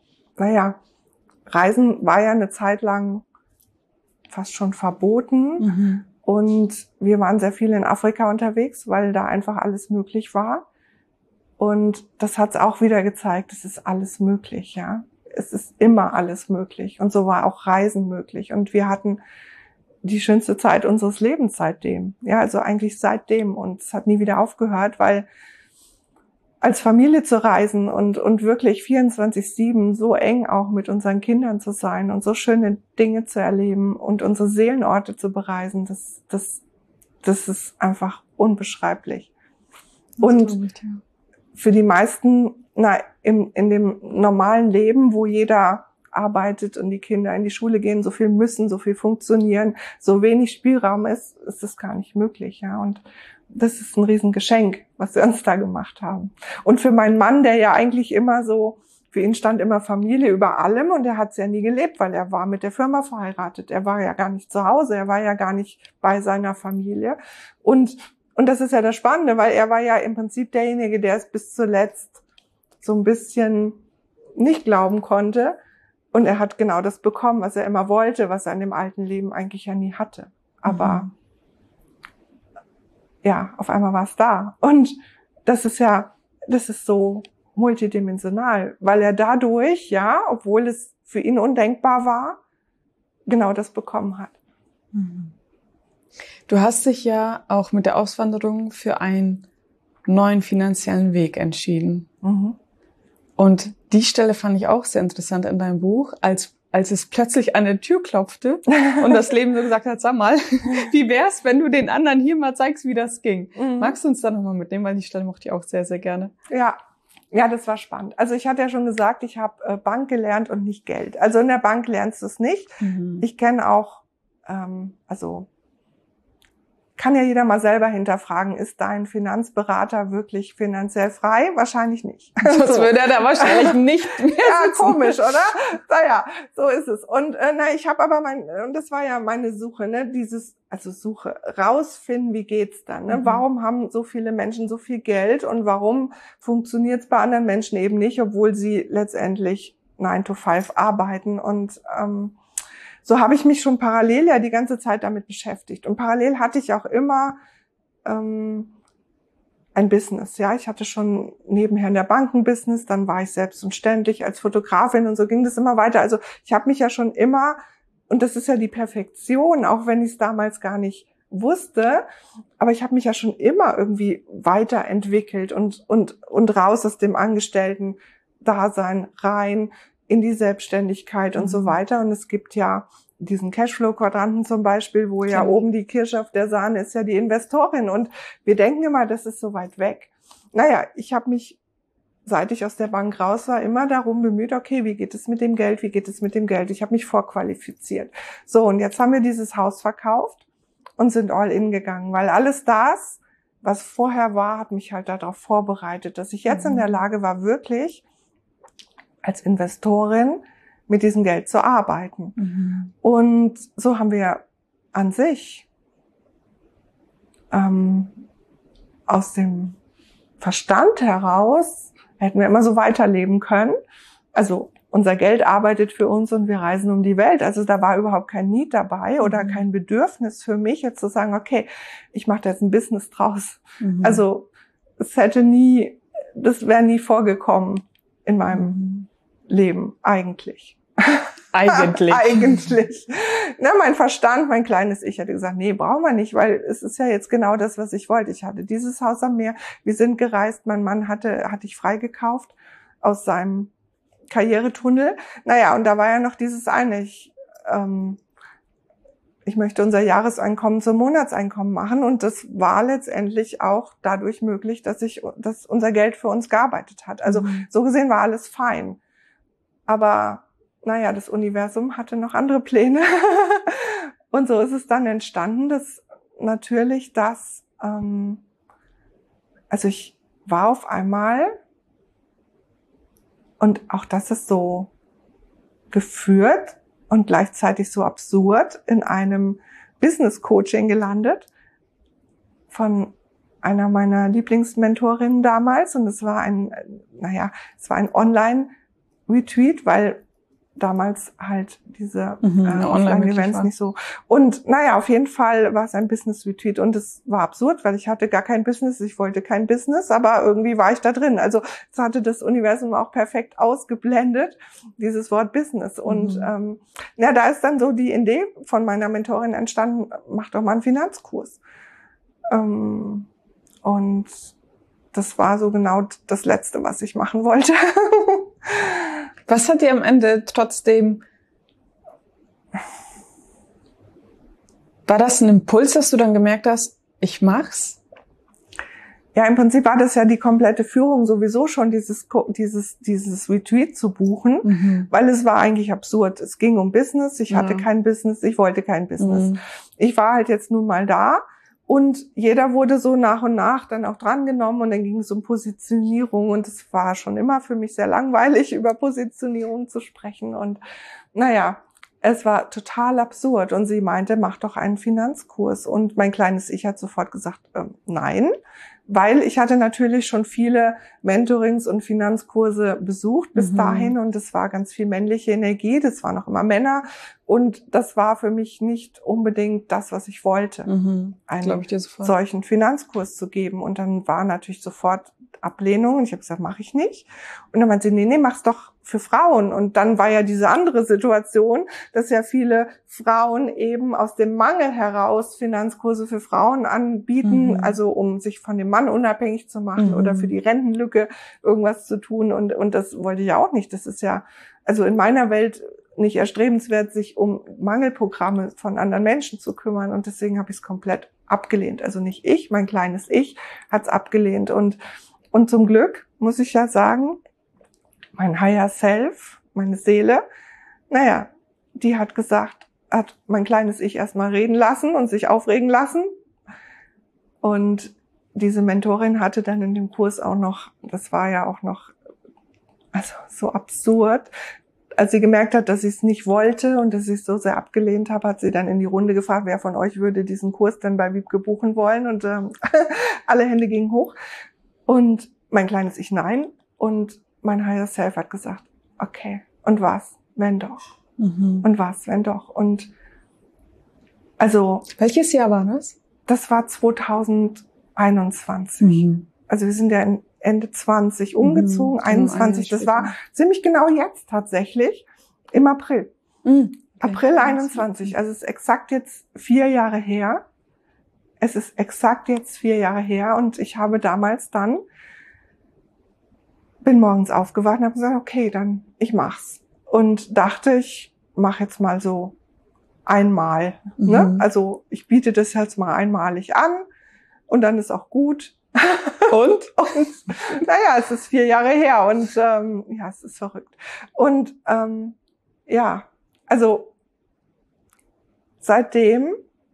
Reisen war ja eine Zeit lang fast schon verboten. Und wir waren sehr viel in Afrika unterwegs, weil da einfach alles möglich war. Und das hat's auch wieder gezeigt, es ist alles möglich, ja. Es ist immer alles möglich. Und so war auch Reisen möglich. Und wir hatten die schönste Zeit unseres Lebens seitdem. Ja, also eigentlich seitdem. Und es hat nie wieder aufgehört, weil als Familie zu reisen und wirklich 24/7 so eng auch mit unseren Kindern zu sein und so schöne Dinge zu erleben und unsere Seelenorte zu bereisen, das das ist einfach unbeschreiblich. Und für die meisten, in dem normalen Leben, wo jeder arbeitet und die Kinder in die Schule gehen, so viel müssen, so viel funktionieren, so wenig Spielraum ist das gar nicht möglich, ja. Und das ist ein Riesengeschenk, was wir uns da gemacht haben. Und für meinen Mann, der ja eigentlich immer so, für ihn stand immer Familie über allem und er hat es ja nie gelebt, weil er war mit der Firma verheiratet. Er war ja gar nicht zu Hause, er war ja gar nicht bei seiner Familie. Und das ist ja das Spannende, weil er war ja im Prinzip derjenige, der es bis zuletzt so ein bisschen nicht glauben konnte. Und er hat genau das bekommen, was er immer wollte, was er in dem alten Leben eigentlich ja nie hatte. Aber ja, auf einmal war es da. Und das ist so multidimensional, weil er dadurch, ja, obwohl es für ihn undenkbar war, genau das bekommen hat. Du hast dich ja auch mit der Auswanderung für einen neuen finanziellen Weg entschieden. Und die Stelle fand ich auch sehr interessant in deinem Buch, als es plötzlich an der Tür klopfte und das Leben so gesagt hat, sag mal, wie wär's, wenn du den anderen hier mal zeigst, wie das ging? Magst du uns da nochmal mitnehmen, weil die Stelle mochte ich auch sehr, sehr gerne. Ja, das war spannend. Also ich hatte ja schon gesagt, ich habe Bank gelernt und nicht Geld. Also in der Bank lernst du es nicht. Ich kenne auch, kann ja jeder mal selber hinterfragen, ist dein Finanzberater wirklich finanziell frei? Wahrscheinlich nicht. Das würde er da wahrscheinlich nicht mehr Ja, komisch, oder? Naja, so ist es. Und ich habe aber und das war ja meine Suche, ne, Suche, rausfinden, wie geht's dann, ne? Warum haben so viele Menschen so viel Geld und warum funktioniert's bei anderen Menschen eben nicht, obwohl sie letztendlich 9 to 5 arbeiten und so habe ich mich schon parallel ja die ganze Zeit damit beschäftigt. Und parallel hatte ich auch immer ein Business. Ja, ich hatte schon nebenher in der Bank ein Business, dann war ich selbst und ständig als Fotografin und so ging das immer weiter. Also ich habe mich ja schon immer, und das ist ja die Perfektion, auch wenn ich es damals gar nicht wusste, aber ich habe mich ja schon immer irgendwie weiterentwickelt und raus aus dem Angestellten-Dasein rein in die Selbstständigkeit und so weiter. Und es gibt ja diesen Cashflow-Quadranten zum Beispiel, wo ja oben die Kirsche auf der Sahne ist ja die Investorin. Und wir denken immer, das ist so weit weg. Naja, ich habe mich, seit ich aus der Bank raus war, immer darum bemüht, okay, wie geht es mit dem Geld, wie geht es mit dem Geld? Ich habe mich vorqualifiziert. So, und jetzt haben wir dieses Haus verkauft und sind all in gegangen, weil alles das, was vorher war, hat mich halt darauf vorbereitet, dass ich jetzt in der Lage war, wirklich als Investorin mit diesem Geld zu arbeiten. Und so haben wir an sich aus dem Verstand heraus, hätten wir immer so weiterleben können. Also unser Geld arbeitet für uns und wir reisen um die Welt. Also da war überhaupt kein Need dabei oder kein Bedürfnis für mich, jetzt zu sagen, okay, ich mache da jetzt ein Business draus. Also das wäre nie vorgekommen in meinem Leben, eigentlich. Eigentlich. Na, mein Verstand, mein kleines Ich hätte gesagt, nee, brauchen wir nicht, weil es ist ja jetzt genau das, was ich wollte. Ich hatte dieses Haus am Meer, wir sind gereist, mein Mann hatte ich freigekauft aus seinem Karrieretunnel. Naja, und da war ja noch dieses eine, ich möchte unser Jahreseinkommen zum Monatseinkommen machen und das war letztendlich auch dadurch möglich, dass unser Geld für uns gearbeitet hat. Also so gesehen war alles fein. Aber naja, das Universum hatte noch andere Pläne. Und so ist es dann entstanden, dass natürlich also ich war auf einmal, und auch das ist so geführt und gleichzeitig so absurd, in einem Business-Coaching gelandet von einer meiner Lieblingsmentorinnen damals. Und es war ein Online-Retreat, weil damals halt diese Offline-Events nicht so. Und naja, auf jeden Fall war es ein Business-Retreat und es war absurd, weil ich hatte gar kein Business, ich wollte kein Business, aber irgendwie war ich da drin. Also es hatte das Universum auch perfekt ausgeblendet, dieses Wort Business. Und da ist dann so die Idee von meiner Mentorin entstanden, mach doch mal einen Finanzkurs. Und das war so genau das Letzte, was ich machen wollte. Was hat dir am Ende trotzdem, war das ein Impuls, dass du dann gemerkt hast, ich mach's? Ja, im Prinzip war das ja die komplette Führung sowieso schon, dieses Retreat zu buchen, weil es war eigentlich absurd. Es ging um Business, ich hatte kein Business, ich wollte kein Business. Ich war halt jetzt nun mal da und jeder wurde so nach und nach dann auch drangenommen und dann ging es um Positionierung und es war schon immer für mich sehr langweilig, über Positionierung zu sprechen und naja, es war total absurd und sie meinte, mach doch einen Finanzkurs und mein kleines Ich hat sofort gesagt, nein. Weil ich hatte natürlich schon viele Mentorings und Finanzkurse besucht bis dahin und es war ganz viel männliche Energie, das waren auch immer Männer und das war für mich nicht unbedingt das, was ich wollte, einen solchen Finanzkurs zu geben. Und dann war natürlich sofort Ablehnung und ich habe gesagt, mache ich nicht. Und dann meinte sie, nee, mach's doch für Frauen. Und dann war ja diese andere Situation, dass ja viele Frauen eben aus dem Mangel heraus Finanzkurse für Frauen anbieten, also um sich von dem Mann unabhängig zu machen oder für die Rentenlücke irgendwas zu tun. Und das wollte ich auch nicht. Das ist ja, also in meiner Welt nicht erstrebenswert, sich um Mangelprogramme von anderen Menschen zu kümmern. Und deswegen habe ich es komplett abgelehnt. Also nicht ich, mein kleines Ich hat es abgelehnt. Und zum Glück muss ich ja sagen, mein Higher Self, meine Seele, naja, die hat gesagt, hat mein kleines Ich erstmal reden lassen und sich aufregen lassen. Und diese Mentorin hatte dann in dem Kurs auch noch, das war ja auch noch, also so absurd, als sie gemerkt hat, dass ich es nicht wollte und dass ich es so sehr abgelehnt habe, hat sie dann in die Runde gefragt, wer von euch würde diesen Kurs denn bei Wiebke buchen wollen? Und alle Hände gingen hoch. Und mein kleines Ich nein. Und mein Higher Self hat gesagt, okay, und was, wenn doch? Und was, wenn doch? Und also... Welches Jahr war das? Das war 2021. Also wir sind ja Ende 20 umgezogen, 21. Das war ziemlich genau jetzt tatsächlich, im April. Okay. April 21. Also es ist exakt jetzt 4 Jahre her. Es ist exakt jetzt 4 Jahre her und ich habe damals dann, bin morgens aufgewacht und habe gesagt, okay, dann ich mach's. Und dachte, ich mache jetzt mal so einmal. Ne? Also ich biete das jetzt mal einmalig an und dann ist auch gut. Und naja, es ist 4 Jahre her und ja, es ist verrückt. Und ja, also seitdem,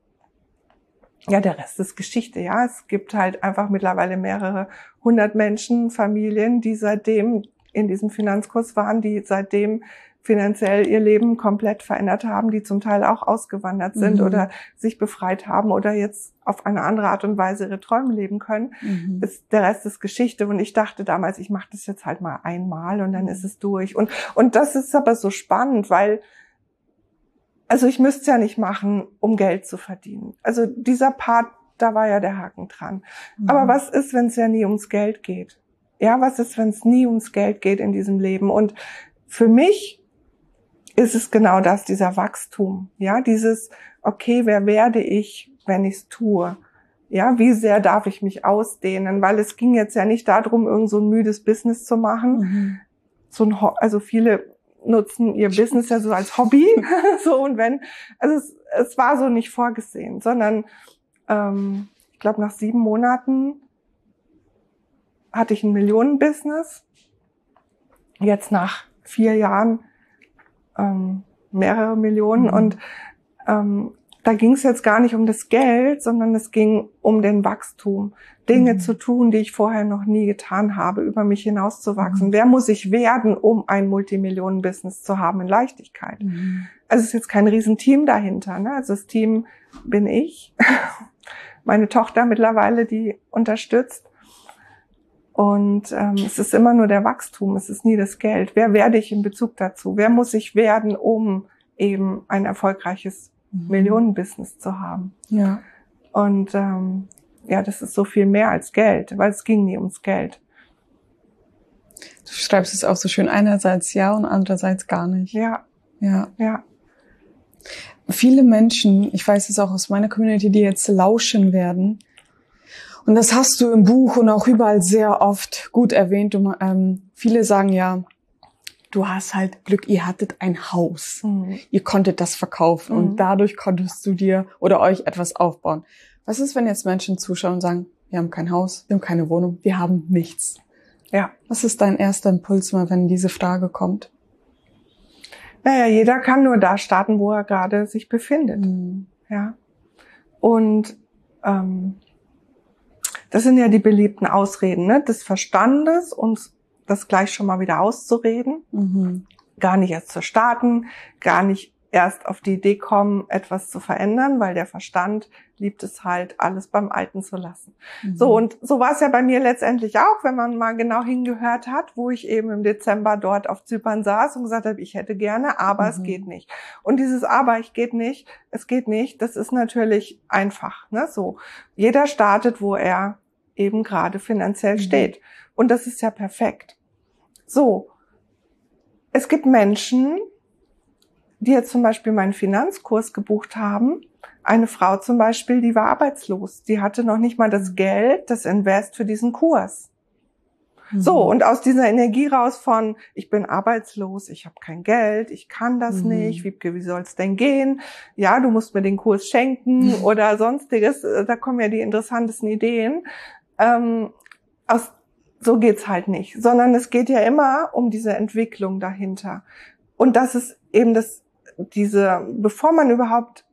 ja, der Rest ist Geschichte, ja. Es gibt halt einfach mittlerweile mehrere 100 Menschen, Familien, die seitdem in diesem Finanzkurs waren, die seitdem finanziell ihr Leben komplett verändert haben, die zum Teil auch ausgewandert sind oder sich befreit haben oder jetzt auf eine andere Art und Weise ihre Träume leben können. Der Rest ist Geschichte. Und ich dachte damals, ich mache das jetzt halt mal einmal und dann ist es durch. Und das ist aber so spannend, weil also ich müsste es ja nicht machen, um Geld zu verdienen. Also dieser Part, da war ja der Haken dran. Aber was ist, wenn es ja nie ums Geld geht? Ja, was ist, wenn es nie ums Geld geht in diesem Leben? Und für mich ist es genau das, dieser Wachstum. Ja, dieses, okay, wer werde ich, wenn ich es tue? Ja, wie sehr darf ich mich ausdehnen? Weil es ging jetzt ja nicht darum, irgend so ein müdes Business zu machen. Also viele nutzen ihr Business ja so als Hobby, so und wenn, also es war so nicht vorgesehen, sondern ich glaube nach 7 Monaten hatte ich ein Millionenbusiness, jetzt nach 4 Jahren mehrere Millionen und da ging es jetzt gar nicht um das Geld, sondern es ging um den Wachstum. Dinge zu tun, die ich vorher noch nie getan habe, über mich hinauszuwachsen. Wer muss ich werden, um ein Multimillionen-Business zu haben in Leichtigkeit? Also es ist jetzt kein Riesenteam dahinter. Ne? Also das Team bin ich, meine Tochter mittlerweile, die unterstützt. Und es ist immer nur der Wachstum, es ist nie das Geld. Wer werde ich in Bezug dazu? Wer muss ich werden, um eben ein erfolgreiches Millionenbusiness zu haben? Ja. Und ja, das ist so viel mehr als Geld, weil es ging nie ums Geld. Du schreibst es auch so schön, einerseits ja und andererseits gar nicht. Ja. Ja. Ja. Viele Menschen, ich weiß es auch aus meiner Community, die jetzt lauschen werden, und das hast du im Buch und auch überall sehr oft gut erwähnt. Viele sagen ja, du hast halt Glück, ihr hattet ein Haus. Mhm. Ihr konntet das verkaufen und dadurch konntest du dir oder euch etwas aufbauen. Was ist, wenn jetzt Menschen zuschauen und sagen, wir haben kein Haus, wir haben keine Wohnung, wir haben nichts? Ja. Was ist dein erster Impuls mal, wenn diese Frage kommt? Naja, jeder kann nur da starten, wo er gerade sich befindet. Mhm. Ja. Und das sind ja die beliebten Ausreden, ne? Des Verstandes, uns das gleich schon mal wieder auszureden, gar nicht erst zu starten, gar nicht erst auf die Idee kommen, etwas zu verändern, weil der Verstand liebt es halt, alles beim Alten zu lassen. So, und so war es ja bei mir letztendlich auch, wenn man mal genau hingehört hat, wo ich eben im Dezember dort auf Zypern saß und gesagt habe, ich hätte gerne, aber es geht nicht. Und dieses aber, es geht nicht, das ist natürlich einfach, ne? So, jeder startet, wo er eben gerade finanziell steht. Und das ist ja perfekt. So, es gibt Menschen, die jetzt zum Beispiel meinen Finanzkurs gebucht haben. Eine Frau zum Beispiel, die war arbeitslos. Die hatte noch nicht mal das Geld, das Invest für diesen Kurs. So, und aus dieser Energie raus von, ich bin arbeitslos, ich habe kein Geld, ich kann das nicht, Wiebke, wie soll's denn gehen? Ja, du musst mir den Kurs schenken oder sonstiges. Da kommen ja die interessantesten Ideen. So geht's halt nicht, sondern es geht ja immer um diese Entwicklung dahinter. Und das ist eben bevor man überhaupt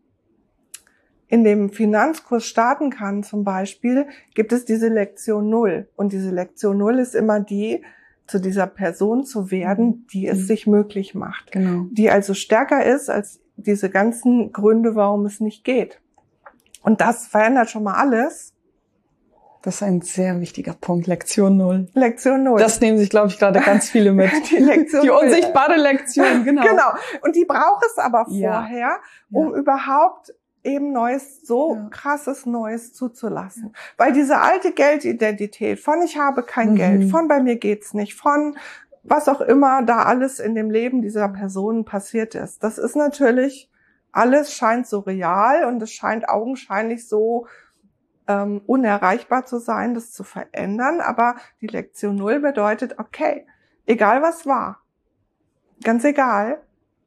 in dem Finanzkurs starten kann zum Beispiel, gibt es diese Lektion 0. Und diese Lektion 0 ist immer die, zu dieser Person zu werden, die es sich möglich macht. Genau. Die also stärker ist als diese ganzen Gründe, warum es nicht geht. Und das verändert schon mal alles. Das ist ein sehr wichtiger Punkt, Lektion 0. Lektion 0. Das nehmen sich, glaube ich, gerade ganz viele mit. Die Lektion 0. Die unsichtbare Lektion, genau. Genau. Und die braucht es aber vorher, um überhaupt eben krasses Neues zuzulassen. Weil diese alte Geldidentität von ich habe kein Geld, von bei mir geht's nicht, von was auch immer da alles in dem Leben dieser Person passiert ist. Das ist natürlich, alles scheint so real und es scheint augenscheinlich so unerreichbar zu sein, das zu verändern. Aber die Lektion 0 bedeutet, okay, egal was war, ganz egal,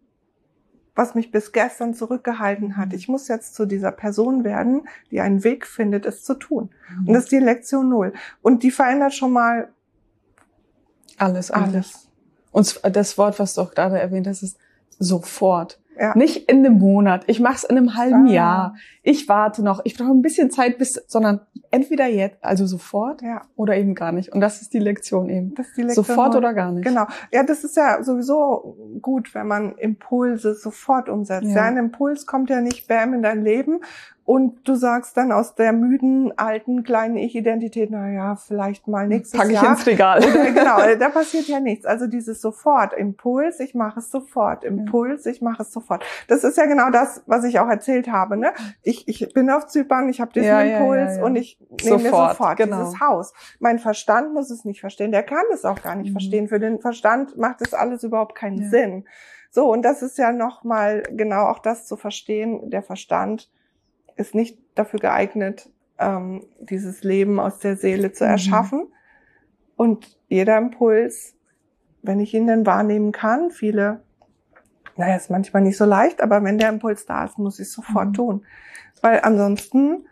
was mich bis gestern zurückgehalten hat. Ich muss jetzt zu dieser Person werden, die einen Weg findet, es zu tun. Und das ist die Lektion 0. Und die verändert schon mal alles. Und das Wort, was du auch gerade erwähnt hast, ist sofort. Ja. Nicht in einem Monat. Ich mache es in einem halben Jahr. Ich warte noch. Ich brauche ein bisschen Zeit sondern entweder jetzt, also sofort oder eben gar nicht. Und das ist die Lektion eben. Das ist die Lektion sofort oder gar nicht. Genau. Ja, das ist ja sowieso gut, wenn man Impulse sofort umsetzt. Ja, ein Impuls kommt ja nicht bam in dein Leben und du sagst dann aus der müden, alten, kleinen Ich-Identität, vielleicht mal nächstes Jahr. Pack ich ins Regal. Oder, genau, da passiert ja nichts. Also dieses sofort, Impuls, ich mache es sofort. Impuls, ich mache es sofort. Das ist ja genau das, was ich auch erzählt habe. Ne? Ich bin auf Zypern, ich habe diesen Impuls und ich nehme mir sofort dieses Haus. Mein Verstand muss es nicht verstehen. Der kann es auch gar nicht verstehen. Für den Verstand macht das alles überhaupt keinen Sinn. So, und das ist ja nochmal genau auch das zu verstehen. Der Verstand ist nicht dafür geeignet, dieses Leben aus der Seele zu erschaffen. Und jeder Impuls, wenn ich ihn denn wahrnehmen kann, ist manchmal nicht so leicht, aber wenn der Impuls da ist, muss ich es sofort tun. Weil ansonsten,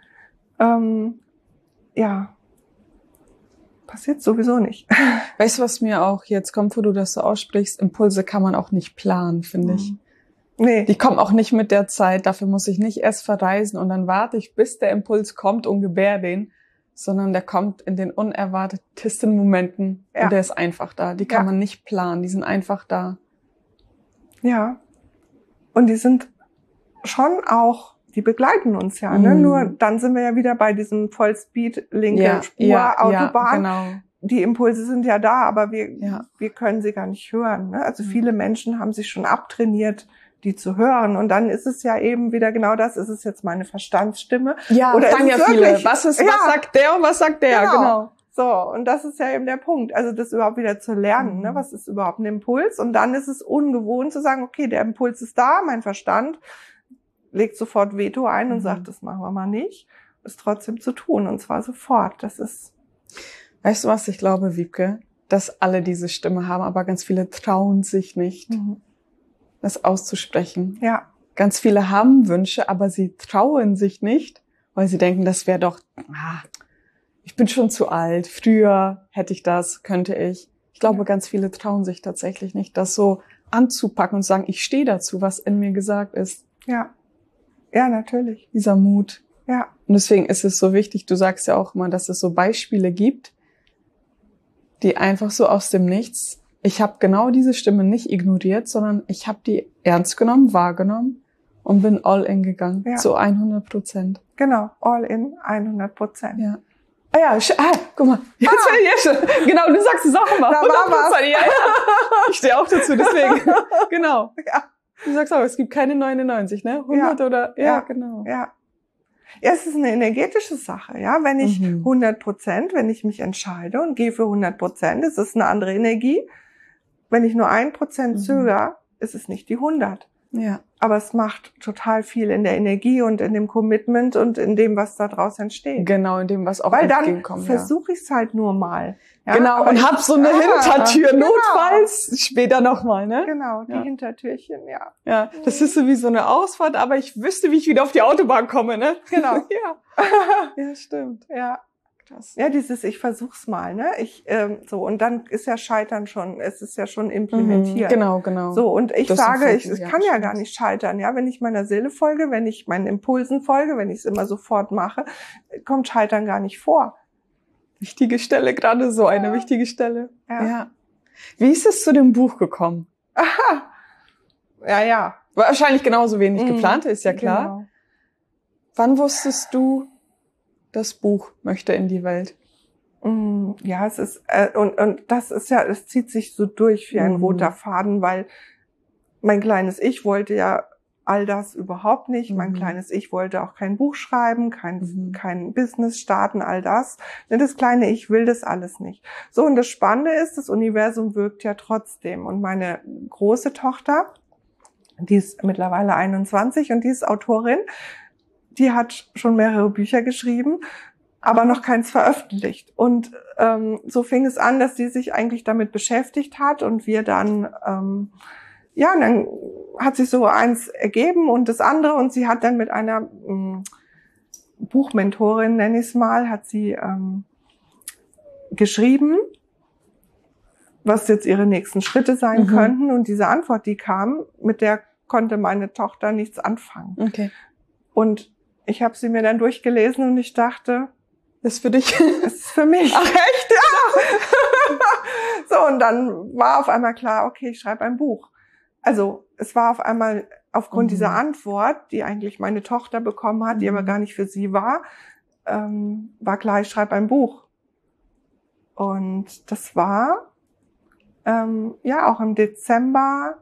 passiert sowieso nicht. Weißt du, was mir auch jetzt kommt, wo du das so aussprichst? Impulse kann man auch nicht planen, finde ich. Nee. Die kommen auch nicht mit der Zeit. Dafür muss ich nicht erst verreisen und dann warte ich, bis der Impuls kommt und gebär den, sondern der kommt in den unerwartetesten Momenten und der ist einfach da. Die kann man nicht planen, die sind einfach da. Ja. Und die sind schon auch, die begleiten uns ja, ne? Nur dann sind wir ja wieder bei diesem Vollspeed linke Spur Autobahn. Ja, genau. Die Impulse sind ja da, aber wir können sie gar nicht hören, ne? Also viele Menschen haben sich schon abtrainiert, die zu hören. Und dann ist es ja eben wieder genau das, ist es jetzt meine Verstandsstimme? Ja, oder sagen ja viele. Was sagt der und was sagt der? Genau. So, und das ist ja eben der Punkt. Also das überhaupt wieder zu lernen, ne? Was ist überhaupt ein Impuls? Und dann ist es ungewohnt zu sagen, okay, der Impuls ist da, mein Verstand legt sofort Veto ein und sagt, das machen wir mal nicht. Ist trotzdem zu tun, und zwar sofort. Das ist... Weißt du, was ich glaube, Wiebke? dass alle diese Stimme haben, aber ganz viele trauen sich nicht, das auszusprechen. Ja. Ganz viele haben Wünsche, aber sie trauen sich nicht, weil sie denken, das wäre doch, ich bin schon zu alt, früher hätte ich das, könnte ich. Ich glaube, ganz viele trauen sich tatsächlich nicht, das so anzupacken und sagen, ich stehe dazu, was in mir gesagt ist. Ja. Ja, natürlich. Dieser Mut. Ja. Und deswegen ist es so wichtig, du sagst ja auch immer, dass es so Beispiele gibt, die einfach so aus dem Nichts, ich habe genau diese Stimme nicht ignoriert, sondern ich habe die ernst genommen, wahrgenommen und bin all in gegangen, zu 100%. Genau, all in, 100%. Ja. Guck mal, jetzt schon. Genau, du sagst es auch immer. Da war was. Ja. Ich stehe auch dazu, deswegen. Genau. Ja. Du sagst auch, es gibt keine 99, ne? 100 oder, genau. Ja. Ja, es ist eine energetische Sache, ja. Wenn ich 100%, wenn ich mich entscheide und gehe für 100%, ist es eine andere Energie. Wenn ich nur 1% zögere, ist es nicht die 100. Ja. Aber es macht total viel in der Energie und in dem Commitment und in dem, was da draus entsteht. Genau, in dem, was auch entgegenkommt. Weil dann versuche ich es halt nur mal. Ja? Genau, aber und hab so eine Hintertür, notfalls später nochmal, ne? Genau, die Hintertürchen, ja. Ja, das ist so wie so eine Ausfahrt, aber ich wüsste, wie ich wieder auf die Autobahn komme, ne? Genau. Ja, stimmt. Ja. Krass. Ja, ich versuch's mal, ne? Und dann ist ja Scheitern schon, es ist ja schon implementiert. Genau. So, und ich sage, es kann ja gar nicht scheitern, ja? Wenn ich meiner Seele folge, wenn ich meinen Impulsen folge, wenn ich es immer sofort mache, kommt Scheitern gar nicht vor. Wichtige Stelle, gerade so eine wichtige Stelle. Ja. Wie ist es zu dem Buch gekommen? Aha. Ja. Wahrscheinlich genauso wenig geplant, ist ja klar. Genau. Wann wusstest du, das Buch möchte in die Welt? Ja, es ist, und das ist ja, es zieht sich so durch wie ein roter Faden, weil mein kleines Ich wollte ja all das überhaupt nicht. Mein kleines Ich wollte auch kein Buch schreiben, kein Business starten, all das. Denn das kleine Ich will das alles nicht. So, und das Spannende ist, das Universum wirkt ja trotzdem. Und meine große Tochter, die ist mittlerweile 21 und die ist Autorin, die hat schon mehrere Bücher geschrieben, aber noch keins veröffentlicht. Und so fing es an, dass sie sich eigentlich damit beschäftigt hat und wir dann, und dann hat sich so eins ergeben und das andere, und sie hat dann mit einer Buchmentorin, nenne ich es mal, hat sie geschrieben, was jetzt ihre nächsten Schritte sein könnten. Und diese Antwort, die kam, mit der konnte meine Tochter nichts anfangen. Okay. Und ich habe sie mir dann durchgelesen und ich dachte, das ist für dich? Das ist für mich. Ach echt? Ja! So, und dann war auf einmal klar, okay, ich schreibe ein Buch. Also es war auf einmal aufgrund dieser Antwort, die eigentlich meine Tochter bekommen hat, die aber gar nicht für sie war klar, ich schreibe ein Buch. Und das war auch im Dezember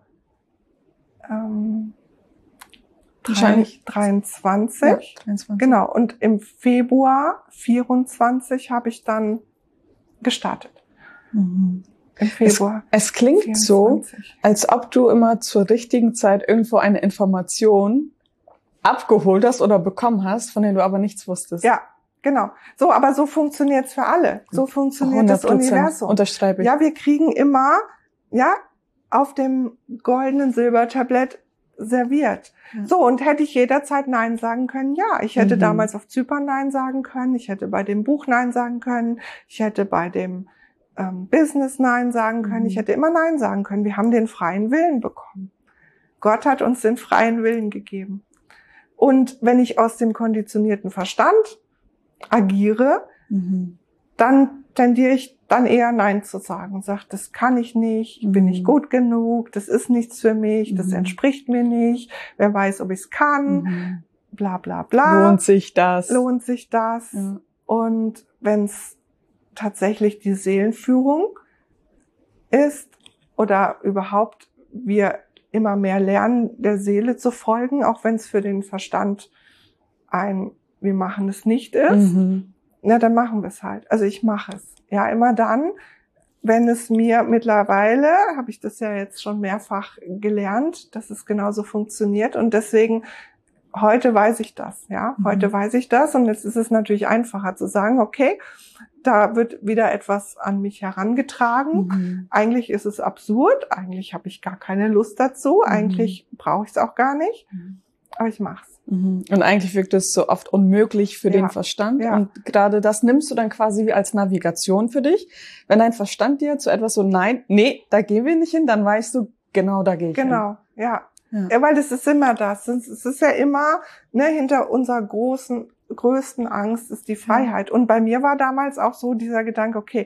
wahrscheinlich 23. Ja, 23. Genau. Und im Februar 24 habe ich dann gestartet. Im Februar. Es klingt 24. So, als ob du immer zur richtigen Zeit irgendwo eine Information abgeholt hast oder bekommen hast, von der du aber nichts wusstest. Ja, genau. So, aber so funktioniert's für alle. So funktioniert das Universum. Unterschreibe ich. Ja, wir kriegen immer, auf dem goldenen Silbertablett serviert. Ja. So, und hätte ich jederzeit Nein sagen können? Ja, ich hätte damals auf Zypern Nein sagen können, ich hätte bei dem Buch Nein sagen können, ich hätte bei dem Business Nein sagen können, ich hätte immer Nein sagen können. Wir haben den freien Willen bekommen. Gott hat uns den freien Willen gegeben. Und wenn ich aus dem konditionierten Verstand agiere, dann tendiere ich dann eher Nein zu sagen und sage, das kann ich nicht, ich bin nicht gut genug, das ist nichts für mich, das entspricht mir nicht, wer weiß, ob ich es kann, bla bla bla. Lohnt sich das? Ja. Und wenn es tatsächlich die Seelenführung ist oder überhaupt wir immer mehr lernen, der Seele zu folgen, auch wenn es für den Verstand wir machen es nicht ist, dann machen wir es halt. Also ich mache es. Ja, immer dann, wenn es mir mittlerweile, habe ich das ja jetzt schon mehrfach gelernt, dass es genauso funktioniert. Und deswegen heute weiß ich das, ja. Heute weiß ich das und jetzt ist es natürlich einfacher zu sagen, okay, da wird wieder etwas an mich herangetragen. Eigentlich ist es absurd, eigentlich habe ich gar keine Lust dazu, eigentlich brauche ich es auch gar nicht, aber ich mach's. Und eigentlich wirkt es so oft unmöglich für den Verstand. Ja. Und gerade das nimmst du dann quasi wie als Navigation für dich. Wenn dein Verstand dir zu etwas so, nein, nee, da gehen wir nicht hin, dann weißt du, genau da gehe ich hin. Genau, ja. Ja, weil das ist immer das. Es ist ja immer, ne, hinter unserer größten Angst ist die Freiheit. Und bei mir war damals auch so dieser Gedanke, okay,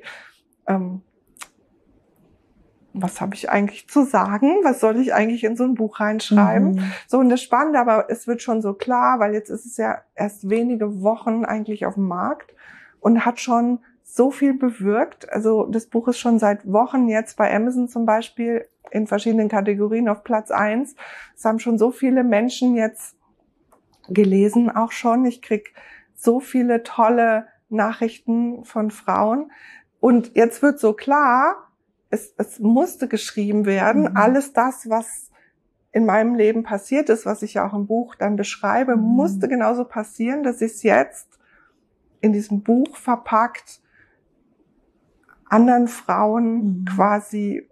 was habe ich eigentlich zu sagen? Was soll ich eigentlich in so ein Buch reinschreiben? So, und das Spannende, aber es wird schon so klar, weil jetzt ist es ja erst wenige Wochen eigentlich auf dem Markt und hat schon so viel bewirkt. Also das Buch ist schon seit Wochen jetzt bei Amazon zum Beispiel in verschiedenen Kategorien auf Platz 1. Es haben schon so viele Menschen jetzt gelesen auch schon. Ich krieg so viele tolle Nachrichten von Frauen. Und jetzt wird so klar, es musste geschrieben werden. Alles das, was in meinem Leben passiert ist, was ich ja auch im Buch dann beschreibe, musste genauso passieren, dass ich es jetzt in diesem Buch verpackt anderen Frauen quasi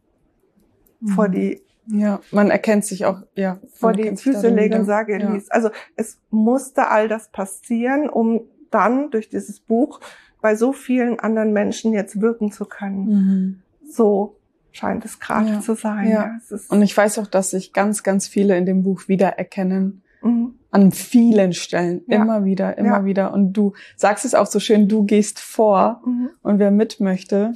vor die man erkennt sich auch, vor die Füße legen und sage, lies. Also es musste all das passieren, um dann durch dieses Buch bei so vielen anderen Menschen jetzt wirken zu können. So scheint es gerade zu sein. Ja. Es ist, und ich weiß auch, dass sich ganz, ganz viele in dem Buch wiedererkennen. An vielen Stellen. Immer wieder. Und du sagst es auch so schön, du gehst vor und wer mit möchte,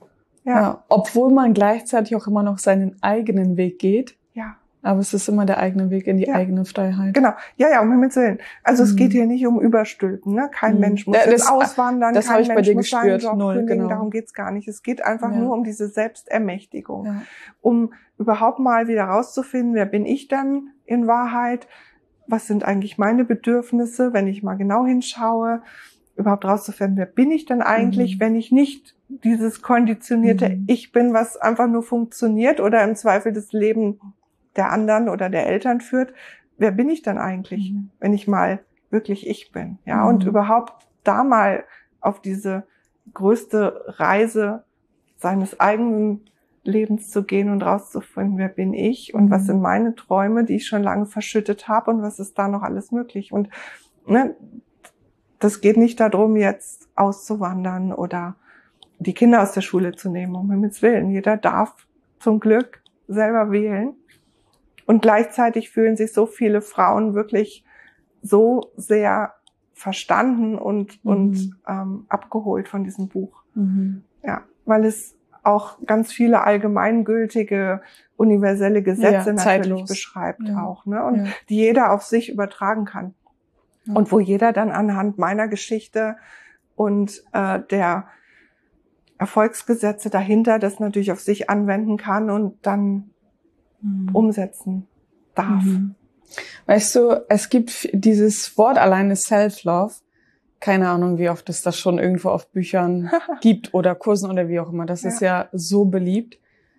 obwohl man gleichzeitig auch immer noch seinen eigenen Weg geht. Ja. Aber es ist immer der eigene Weg in die eigene Freiheit. Genau. Ja, um Himmels Willen. Also es geht hier nicht um Überstülpen, ne? Kein Mensch muss jetzt auswandern, das kein ich Mensch bei dir muss seinen gespürt. Job kündigen, Genau. Darum geht's gar nicht. Es geht einfach nur um diese Selbstermächtigung. Um überhaupt mal wieder rauszufinden, wer bin ich dann in Wahrheit? Was sind eigentlich meine Bedürfnisse, wenn ich mal genau hinschaue? Überhaupt rauszufinden, wer bin ich denn eigentlich, wenn ich nicht dieses konditionierte Ich bin, was einfach nur funktioniert oder im Zweifel das Leben der anderen oder der Eltern führt. Wer bin ich dann eigentlich, wenn ich mal wirklich ich bin? Ja, und überhaupt da mal auf diese größte Reise seines eigenen Lebens zu gehen und rauszufinden, wer bin ich und was sind meine Träume, die ich schon lange verschüttet habe und was ist da noch alles möglich. Und ne, das geht nicht darum, jetzt auszuwandern oder die Kinder aus der Schule zu nehmen, um Himmels Willen. Jeder darf zum Glück selber wählen. Und gleichzeitig fühlen sich so viele Frauen wirklich so sehr verstanden und abgeholt von diesem Buch. Ja, weil es auch ganz viele allgemeingültige, universelle Gesetze natürlich beschreibt auch, ne? Und die jeder auf sich übertragen kann. Und wo jeder dann anhand meiner Geschichte und der Erfolgsgesetze dahinter das natürlich auf sich anwenden kann und dann umsetzen darf. Weißt du, es gibt dieses Wort alleine Self-Love. Keine Ahnung, wie oft es das schon irgendwo auf Büchern gibt oder Kursen oder wie auch immer. Das ist ja so beliebt.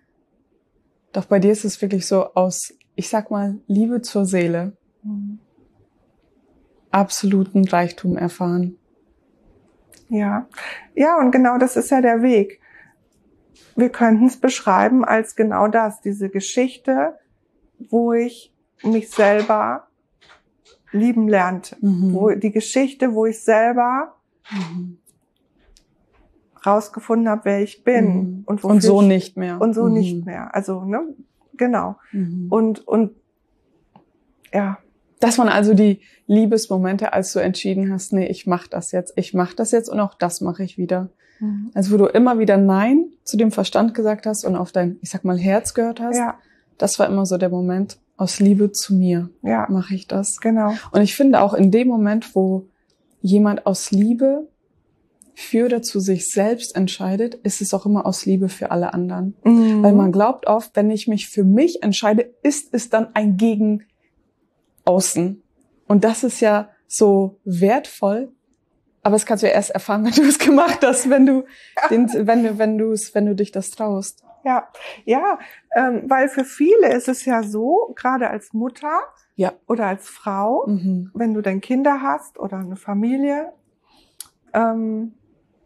Doch bei dir ist es wirklich so aus, ich sag mal, Liebe zur Seele. Absoluten Reichtum erfahren. Ja, und genau das ist ja der Weg. Wir könnten es beschreiben als genau das, diese Geschichte, wo ich mich selber lieben lernte. Wo die Geschichte, wo ich selber rausgefunden habe, wer ich bin. Und so nicht mehr. Und so nicht mehr. Also, ne, genau. Und ja. Das waren also die Liebesmomente, als du entschieden hast, nee, ich mach das jetzt und auch das mache ich wieder. Also wo du immer wieder Nein zu dem Verstand gesagt hast und auf dein, ich sag mal, Herz gehört hast. Ja. Das war immer so der Moment, aus Liebe zu mir mache ich das. Genau. Und ich finde auch in dem Moment, wo jemand aus Liebe für oder zu sich selbst entscheidet, ist es auch immer aus Liebe für alle anderen. Weil man glaubt oft, wenn ich mich für mich entscheide, ist es dann ein Gegen außen. Und das ist ja so wertvoll. Aber das kannst du ja erst erfahren, wenn du es gemacht hast, wenn du dich das traust. Ja, weil für viele ist es ja so, gerade als Mutter oder als Frau, wenn du dann Kinder hast oder eine Familie, in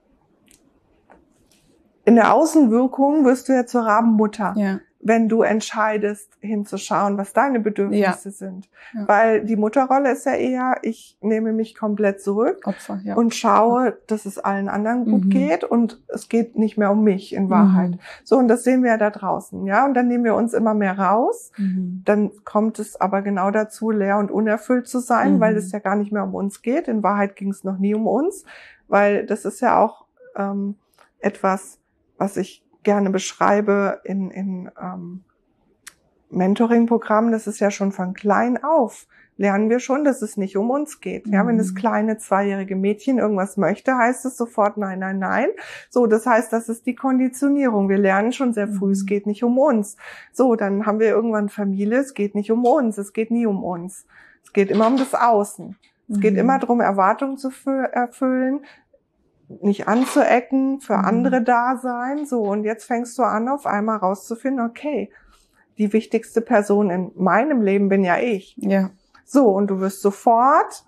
der Außenwirkung wirst du ja zur Rabenmutter, wenn du entscheidest, hinzuschauen, was deine Bedürfnisse sind. Ja. Weil die Mutterrolle ist ja eher, ich nehme mich komplett zurück und schaue, dass es allen anderen gut geht und es geht nicht mehr um mich in Wahrheit. So, und das sehen wir ja da draußen, ja. Und dann nehmen wir uns immer mehr raus. Dann kommt es aber genau dazu, leer und unerfüllt zu sein, weil es ja gar nicht mehr um uns geht. In Wahrheit ging es noch nie um uns, weil das ist ja auch etwas, was ich gerne beschreibe in Mentoring-Programmen. Das ist ja schon von klein auf. Lernen wir schon, dass es nicht um uns geht. Ja, wenn das kleine 2-jährige Mädchen irgendwas möchte, heißt es sofort nein, nein, nein. So, das heißt, das ist die Konditionierung. Wir lernen schon sehr früh, es geht nicht um uns. So, dann haben wir irgendwann Familie, es geht nicht um uns, es geht nie um uns. Es geht immer um das Außen. Es geht immer darum, Erwartungen zu erfüllen, nicht anzuecken, für andere da sein. So, und jetzt fängst du an, auf einmal rauszufinden, okay, die wichtigste Person in meinem Leben bin ja ich. Ja. So, und du wirst sofort,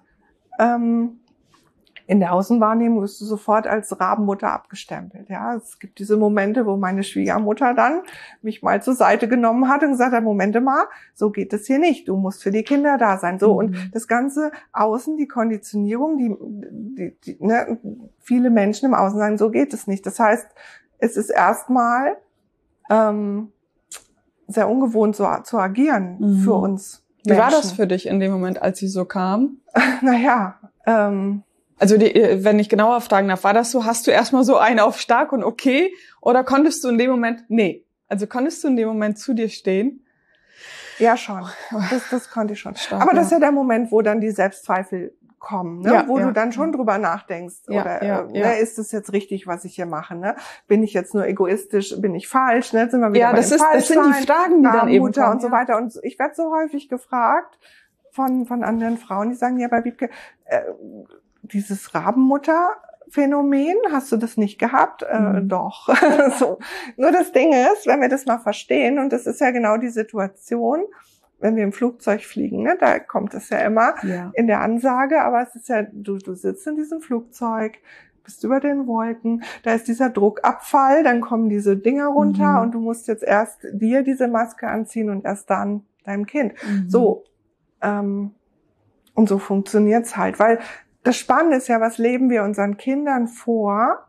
in der Außenwahrnehmung wirst du sofort als Rabenmutter abgestempelt. Ja, es gibt diese Momente, wo meine Schwiegermutter dann mich mal zur Seite genommen hat und gesagt hat, Momente mal, so geht es hier nicht. Du musst für die Kinder da sein. So, und das ganze Außen, die Konditionierung, ne, viele Menschen im Außen sagen, so geht es nicht. Das heißt, es ist erstmal sehr ungewohnt zu agieren für uns Menschen. Wie war das für dich in dem Moment, als sie so kam? Also wenn ich genauer fragen darf, war das so, hast du erstmal so einen auf stark und okay, oder konntest du in dem Moment, konntest du in dem Moment zu dir stehen? Ja, schon. Das konnte ich schon. Stark, aber das ist ja der Moment, wo dann die Selbstzweifel kommen, ne? Wo du dann schon drüber nachdenkst. Ist das jetzt richtig, was ich hier mache? Ne? Bin ich jetzt nur egoistisch? Bin ich falsch? Ne? Sind wir wieder das sind die Fragen, die dann eben kommen. Und so weiter. Und ich werde so häufig gefragt von anderen Frauen, die sagen, ja, bei Wiebke, dieses Rabenmutter-Phänomen, hast du das nicht gehabt? Doch. So. Nur das Ding ist, wenn wir das mal verstehen, und das ist ja genau die Situation, wenn wir im Flugzeug fliegen, ne, da kommt es ja immer in der Ansage, aber es ist ja, du sitzt in diesem Flugzeug, bist über den Wolken, da ist dieser Druckabfall, dann kommen diese Dinger runter und du musst jetzt erst dir diese Maske anziehen und erst dann deinem Kind. So, und so funktioniert's halt, weil das Spannende ist ja, was leben wir unseren Kindern vor,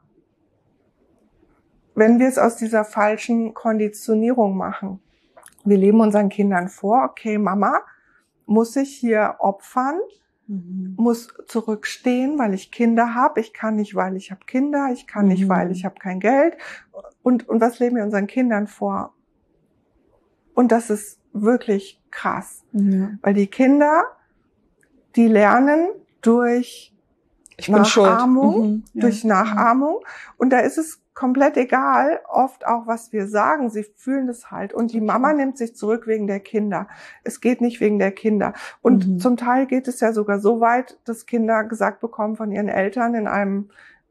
wenn wir es aus dieser falschen Konditionierung machen. Wir leben unseren Kindern vor, okay, Mama muss sich hier opfern, muss zurückstehen, weil ich Kinder habe. Ich kann nicht, weil ich habe Kinder. Ich kann nicht, weil ich habe kein Geld. Und was leben wir unseren Kindern vor? Und das ist wirklich krass. Weil die Kinder, die lernen durch Nachahmung, und da ist es komplett egal, oft auch, was wir sagen. Sie fühlen das halt. Und die Mama nimmt sich zurück wegen der Kinder. Es geht nicht wegen der Kinder. Und zum Teil geht es ja sogar so weit, dass Kinder gesagt bekommen von ihren Eltern in einem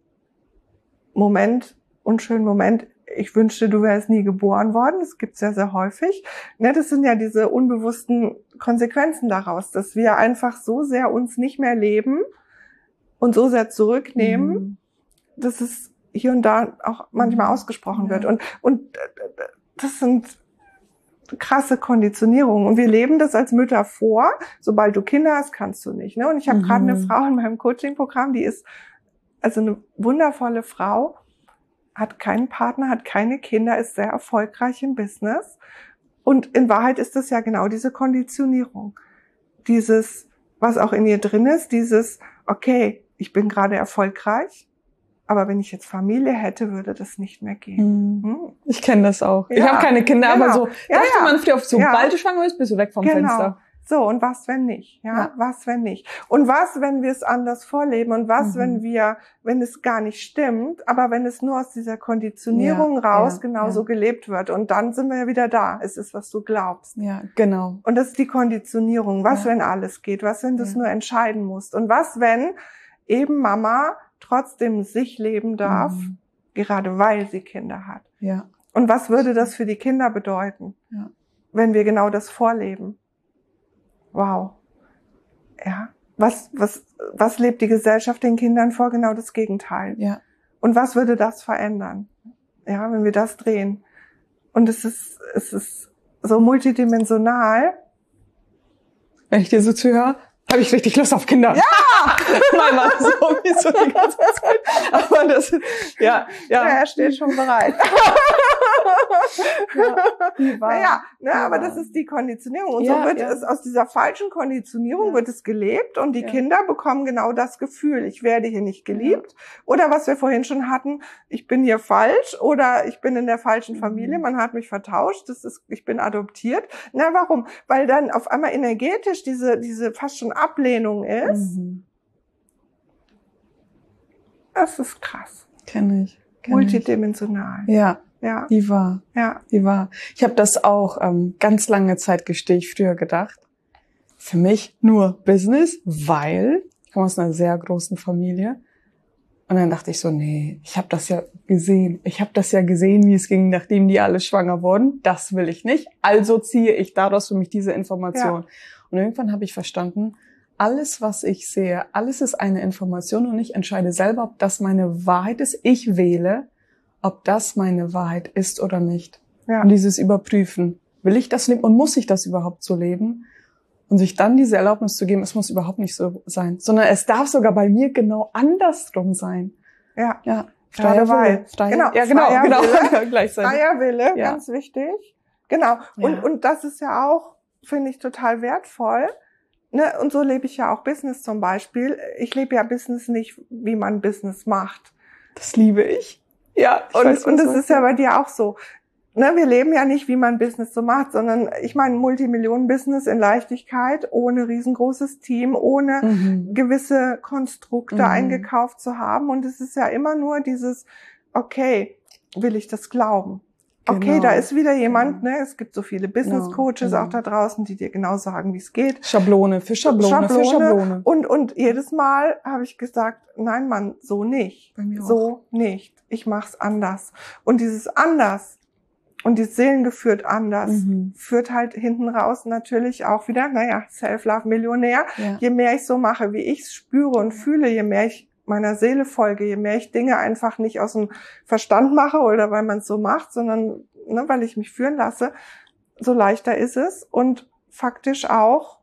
unschönen Moment, ich wünschte, du wärst nie geboren worden. Das gibt's ja sehr häufig. Ne, das sind ja diese unbewussten Konsequenzen daraus, dass wir einfach so sehr uns nicht mehr leben und so sehr zurücknehmen, dass es hier und da auch manchmal ausgesprochen wird. Und das sind krasse Konditionierungen. Und wir leben das als Mütter vor. Sobald du Kinder hast, kannst du nicht. Ne? Und ich habe gerade eine Frau in meinem Coaching-Programm, die ist also eine wundervolle Frau, hat keinen Partner, hat keine Kinder, ist sehr erfolgreich im Business. Und in Wahrheit ist das ja genau diese Konditionierung. Dieses, was auch in ihr drin ist, dieses, okay, ich bin gerade erfolgreich, aber wenn ich jetzt Familie hätte, würde das nicht mehr gehen. Ich kenne das auch. Ich habe keine Kinder, aber so dachte man früher, sobald du schwanger bist, bist du weg vom Fenster. So, und was, wenn nicht? Was, wenn nicht? Und was, wenn wir es anders vorleben? Und was, wenn es gar nicht stimmt, aber wenn es nur aus dieser Konditionierung raus genauso gelebt wird? Und dann sind wir ja wieder da. Es ist, was du glaubst. Ja, genau. Und das ist die Konditionierung. Was, wenn alles geht? Was, wenn du es nur entscheiden musst? Und was, wenn eben Mama trotzdem sich leben darf, gerade weil sie Kinder hat. Ja. Und was würde das für die Kinder bedeuten, wenn wir genau das vorleben? Wow. Ja. Was lebt die Gesellschaft den Kindern vor? Genau das Gegenteil. Ja. Und was würde das verändern? Ja, wenn wir das drehen. Und es ist so multidimensional. Wenn ich dir so zuhöre, habe ich richtig Lust auf Kinder. Ja! Mein Mann sowieso die ganze Zeit. Aber das ist, ja. Er steht schon bereit. Ja, aber das ist die Konditionierung. Und so wird es aus dieser falschen Konditionierung wird es gelebt und die Kinder bekommen genau das Gefühl, ich werde hier nicht geliebt. Oder was wir vorhin schon hatten, ich bin hier falsch oder ich bin in der falschen Familie, man hat mich vertauscht, ich bin adoptiert. Na, warum? Weil dann auf einmal energetisch diese fast schon Ablehnung ist. Das ist krass. Kenn ich. Multidimensional. Ja. Ja. Die war. Ich habe das auch ganz lange Zeit, gestehe ich, früher gedacht. Für mich nur Business, weil ich komme aus einer sehr großen Familie. Und dann dachte ich so, nee, ich habe das ja gesehen. Ich habe das ja gesehen, wie es ging, nachdem die alle schwanger wurden. Das will ich nicht. Also ziehe ich daraus für mich diese Information. Ja. Und irgendwann habe ich verstanden, alles, was ich sehe, alles ist eine Information und ich entscheide selber, ob das meine Wahrheit ist. Ich wähle, ob das meine Wahrheit ist oder nicht. Ja. Und dieses Überprüfen. Will ich das leben und muss ich das überhaupt so leben? Und sich dann diese Erlaubnis zu geben, es muss überhaupt nicht so sein, sondern es darf sogar bei mir genau andersrum sein. Ja. Freier Wille. Genau. Gleichzeitig. Freier Wille, ganz wichtig. Genau. Und das ist ja auch, finde ich, total wertvoll. Ne? Und so lebe ich ja auch Business zum Beispiel. Ich lebe ja Business nicht, wie man Business macht. Das liebe ich. Ja. Und das ist ja bei dir auch so. Ne, wir leben ja nicht, wie man Business so macht, sondern ich meine Multimillionen-Business in Leichtigkeit, ohne riesengroßes Team, ohne gewisse Konstrukte eingekauft zu haben. Und es ist ja immer nur dieses, okay, will ich das glauben? Okay, da ist wieder jemand, ne? Es gibt so viele Business-Coaches auch da draußen, die dir genau sagen, wie es geht. Schablone für Schablone. Und jedes Mal habe ich gesagt, nein, Mann, so nicht. Bei mir so auch. nicht. Ich mach's anders. Und dieses anders und dieses Seelengeführt anders führt halt hinten raus natürlich auch wieder, Self-Love-Millionär. Ja. Je mehr ich so mache, wie ich es spüre und fühle, je mehr ich meiner Seele folge, je mehr ich Dinge einfach nicht aus dem Verstand mache oder weil man es so macht, sondern weil ich mich führen lasse, so leichter ist es. Und faktisch auch,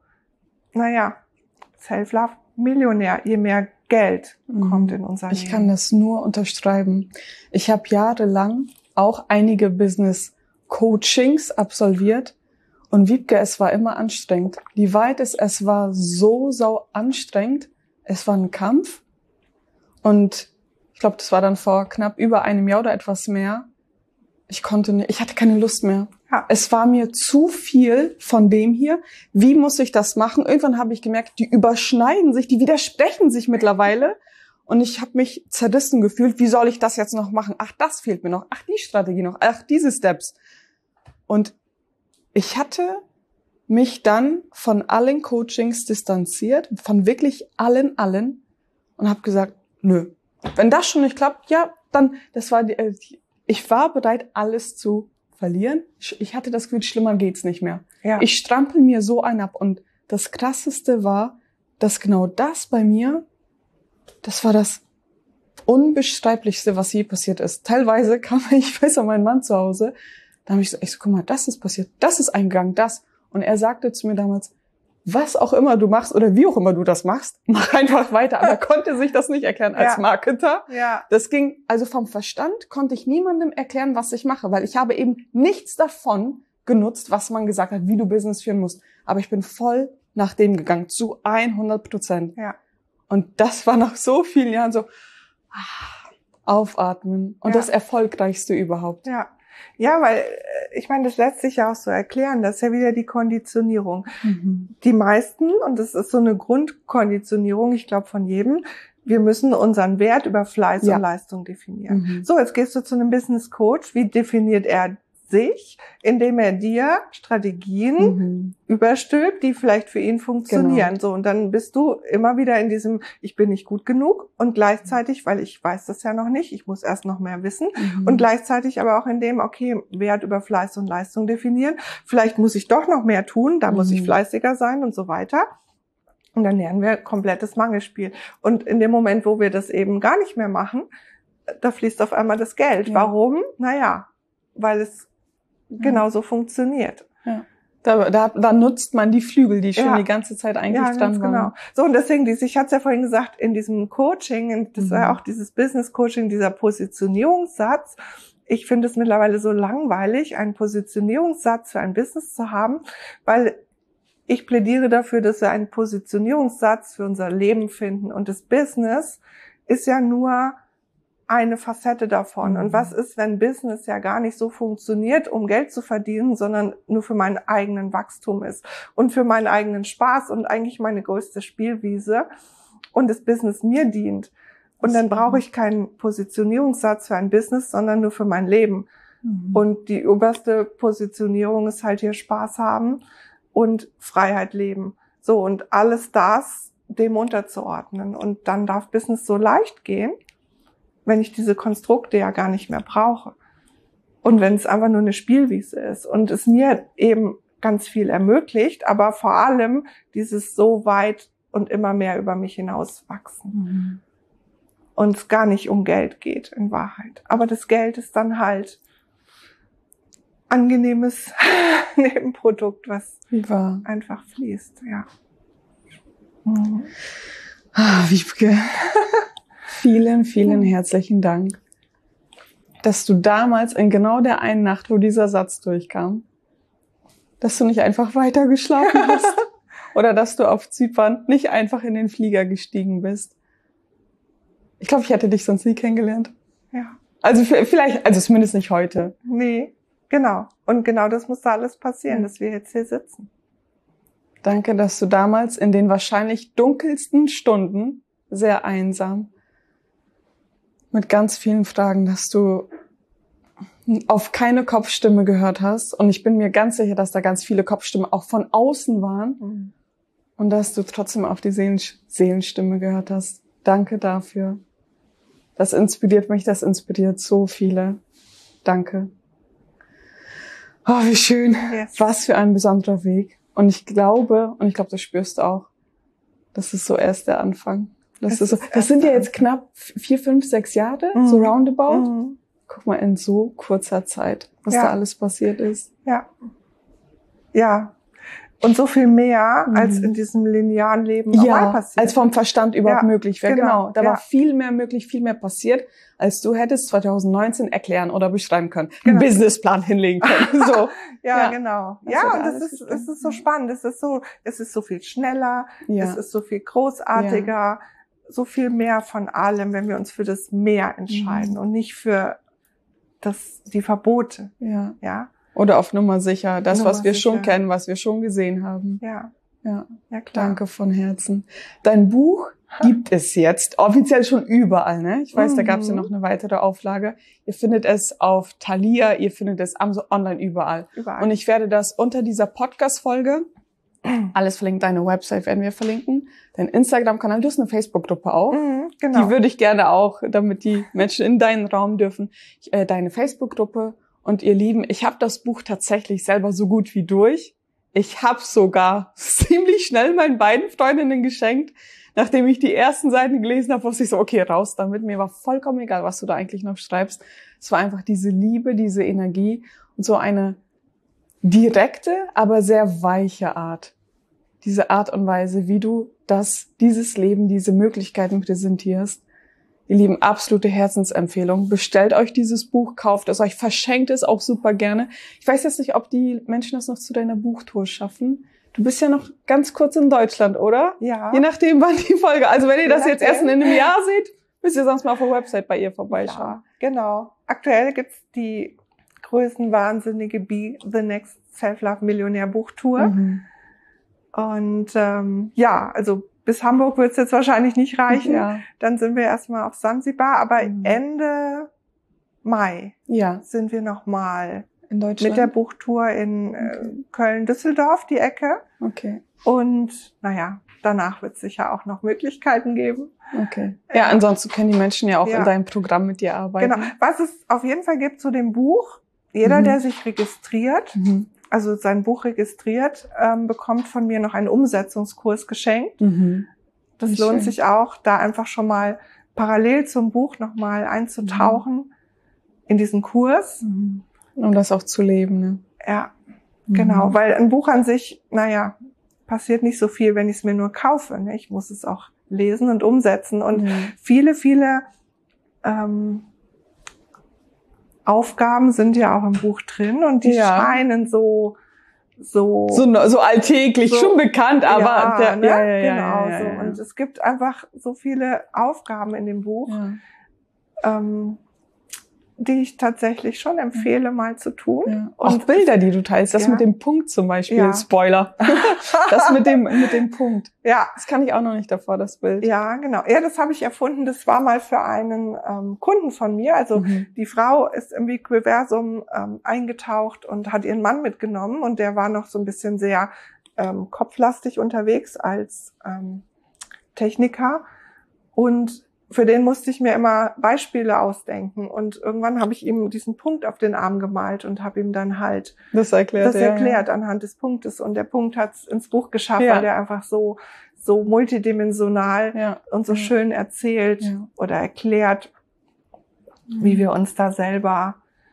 Self-Love-Millionär, je mehr Geld kommt in unser Leben. Ich kann das nur unterschreiben. Ich habe jahrelang auch einige Business-Coachings absolviert und Wiebke, es war immer anstrengend. Die Wahrheit ist, es war so anstrengend. Es war ein Kampf und ich glaube, das war dann vor knapp über einem Jahr oder etwas mehr. Ich hatte keine Lust mehr. Ja. Es war mir zu viel von dem hier. Wie muss ich das machen? Irgendwann habe ich gemerkt, die überschneiden sich, die widersprechen sich mittlerweile. Und ich habe mich zerrissen gefühlt. Wie soll ich das jetzt noch machen? Ach, das fehlt mir noch. Ach, die Strategie noch. Ach, diese Steps. Und ich hatte mich dann von allen Coachings distanziert, von wirklich allen, und habe gesagt, nö. Wenn das schon nicht klappt, ja, dann, ich war bereit, alles zu verlieren. Ich hatte das Gefühl, schlimmer geht's nicht mehr. Ja. Ich strampel mir so einen ab. Und das Krasseste war, dass genau das bei mir, das war das Unbeschreiblichste, was je passiert ist. Teilweise kam ich weiß an meinen Mann zu Hause, da habe ich so, guck mal, das ist passiert, das ist eingegangen, das. Und er sagte zu mir damals, was auch immer du machst oder wie auch immer du das machst, mach einfach weiter. Aber er konnte sich das nicht erklären als Marketer. Ja. Das ging, also vom Verstand konnte ich niemandem erklären, was ich mache, weil ich habe eben nichts davon genutzt, was man gesagt hat, wie du Business führen musst. Aber ich bin voll nach dem gegangen, zu 100%. Ja. Und das war nach so vielen Jahren so, aufatmen. Und das Erfolgreichste überhaupt. Ja, weil ich meine, das lässt sich ja auch so erklären, das ist ja wieder die Konditionierung. Die meisten, und das ist so eine Grundkonditionierung, ich glaube von jedem, wir müssen unseren Wert über Fleiß und Leistung definieren. So, jetzt gehst du zu einem Business Coach, wie definiert er sich, indem er dir Strategien überstülpt, die vielleicht für ihn funktionieren. Genau. So, und dann bist du immer wieder in diesem, ich bin nicht gut genug, und gleichzeitig, weil ich weiß das ja noch nicht, ich muss erst noch mehr wissen, und gleichzeitig aber auch in dem, okay, Wert über Fleiß und Leistung definieren, vielleicht muss ich doch noch mehr tun, da muss ich fleißiger sein und so weiter. Und dann lernen wir komplettes Mangelspiel. Und in dem Moment, wo wir das eben gar nicht mehr machen, da fließt auf einmal das Geld. Ja. Warum? Naja, weil es genauso funktioniert. Ja. Da nutzt man die Flügel, die schon die ganze Zeit eigentlich dran waren. Genau. So, und deswegen, ich hatte es ja vorhin gesagt, in diesem Coaching, das ist ja auch dieses Business-Coaching, dieser Positionierungssatz, ich finde es mittlerweile so langweilig, einen Positionierungssatz für ein Business zu haben, weil ich plädiere dafür, dass wir einen Positionierungssatz für unser Leben finden. Und das Business ist ja nur eine Facette davon. Und was ist, wenn Business ja gar nicht so funktioniert, um Geld zu verdienen, sondern nur für meinen eigenen Wachstum ist und für meinen eigenen Spaß und eigentlich meine größte Spielwiese und das Business mir dient. Und dann brauche ich keinen Positionierungssatz für ein Business, sondern nur für mein Leben. Und die oberste Positionierung ist halt hier Spaß haben und Freiheit leben. So, und alles das dem unterzuordnen. Und dann darf Business so leicht gehen, wenn ich diese Konstrukte ja gar nicht mehr brauche. Und wenn es einfach nur eine Spielwiese ist und es mir eben ganz viel ermöglicht, aber vor allem dieses so weit und immer mehr über mich hinaus wachsen. Und es gar nicht um Geld geht in Wahrheit. Aber das Geld ist dann halt angenehmes Nebenprodukt, was einfach fließt. Ja. Wiebke, vielen, vielen herzlichen Dank, dass du damals in genau der einen Nacht, wo dieser Satz durchkam, dass du nicht einfach weiter geschlafen hast oder dass du auf Zypern nicht einfach in den Flieger gestiegen bist. Ich glaube, ich hätte dich sonst nie kennengelernt. Ja. Also vielleicht, also zumindest nicht heute. Nee, genau. Und genau das muss da alles passieren, dass wir jetzt hier sitzen. Danke, dass du damals in den wahrscheinlich dunkelsten Stunden, sehr einsam, mit ganz vielen Fragen, dass du auf keine Kopfstimme gehört hast. Und ich bin mir ganz sicher, dass da ganz viele Kopfstimmen auch von außen waren. Und dass du trotzdem auf die Seelenstimme gehört hast. Danke dafür. Das inspiriert mich, das inspiriert so viele. Danke. Oh, wie schön. Yes. Was für ein besonderer Weg. Und ich glaube, das spürst du auch, das ist so erst der Anfang. Das sind ja jetzt knapp 4, 5, 6 Jahre, so roundabout. Guck mal, in so kurzer Zeit, was da alles passiert ist. Ja. Ja. Und so viel mehr, als in diesem linearen Leben normal passiert. Als vom Verstand überhaupt möglich wäre. Genau. Da war viel mehr möglich, viel mehr passiert, als du hättest 2019 erklären oder beschreiben können. Einen Businessplan hinlegen können. So. Genau. Ja, und es ist so spannend. Es ist so viel schneller. Es ist so viel großartiger. So viel mehr von allem, wenn wir uns für das Mehr entscheiden und nicht für die Verbote. Ja. Oder auf Nummer sicher. Das, was wir schon kennen, was wir schon gesehen haben. Ja, klar. Danke von Herzen. Dein Buch gibt es jetzt offiziell schon überall, ne? Ich weiß, da gab es ja noch eine weitere Auflage. Ihr findet es auf Thalia, ihr findet es online überall. Und ich werde das unter dieser Podcast-Folge, alles verlinkt, deine Website werden wir verlinken, dein Instagram-Kanal, du hast eine Facebook-Gruppe auch. Genau. Die würde ich gerne auch, damit die Menschen in deinen Raum dürfen, deine Facebook-Gruppe. Und ihr Lieben, ich habe das Buch tatsächlich selber so gut wie durch. Ich habe sogar ziemlich schnell meinen beiden Freundinnen geschenkt, nachdem ich die ersten Seiten gelesen habe, wusste ich so, okay, raus damit. Mir war vollkommen egal, was du da eigentlich noch schreibst. Es war einfach diese Liebe, diese Energie und so eine direkte, aber sehr weiche Art. Diese Art und Weise, wie du dieses Leben, diese Möglichkeiten präsentierst. Ihr Lieben, absolute Herzensempfehlung. Bestellt euch dieses Buch, kauft es euch, verschenkt es auch super gerne. Ich weiß jetzt nicht, ob die Menschen das noch zu deiner Buchtour schaffen. Du bist ja noch ganz kurz in Deutschland, oder? Ja. Je nachdem, wann die Folge. Also wenn ihr das jetzt erst in einem Jahr seht, müsst ihr sonst mal auf der Website bei ihr vorbeischauen. Ja, genau. Aktuell gibt's die größenwahnsinnige Be the Next Self-Love Millionär Buchtour. Und also bis Hamburg wird es jetzt wahrscheinlich nicht reichen. Ja. Dann sind wir erstmal auf Sansibar. Aber Ende Mai sind wir nochmal in Deutschland? Mit der Buchtour in Köln-Düsseldorf, die Ecke. Okay. Und naja, danach wird es sicher auch noch Möglichkeiten geben. Okay. Ja, ansonsten können die Menschen ja auch in deinem Programm mit dir arbeiten. Genau. Was es auf jeden Fall gibt zu dem Buch, jeder, der sich registriert, also sein Buch registriert, bekommt von mir noch einen Umsetzungskurs geschenkt. Das lohnt sich auch, da einfach schon mal parallel zum Buch nochmal einzutauchen in diesen Kurs. Um das auch zu leben, ne? Ja, genau. Weil ein Buch an sich, naja, passiert nicht so viel, wenn ich es mir nur kaufe. Ne? Ich muss es auch lesen und umsetzen. Und viele Aufgaben sind ja auch im Buch drin und die scheinen so alltäglich, schon bekannt, aber genau. Und es gibt einfach so viele Aufgaben in dem Buch, die ich tatsächlich schon empfehle, mal zu tun. Ja. Und auch Bilder, die du teilst, das mit dem Punkt zum Beispiel, Spoiler. Das mit dem Punkt. Ja. Das kann ich auch noch nicht davor, das Bild. Ja, genau. Ja, das habe ich erfunden. Das war mal für einen Kunden von mir. Also die Frau ist im Wequiversum eingetaucht und hat ihren Mann mitgenommen und der war noch so ein bisschen sehr kopflastig unterwegs als Techniker und für den musste ich mir immer Beispiele ausdenken und irgendwann habe ich ihm diesen Punkt auf den Arm gemalt und habe ihm dann halt das erklärt anhand des Punktes und der Punkt hat es ins Buch geschafft, weil der einfach so multidimensional und so schön erzählt oder erklärt, wie wir uns da selber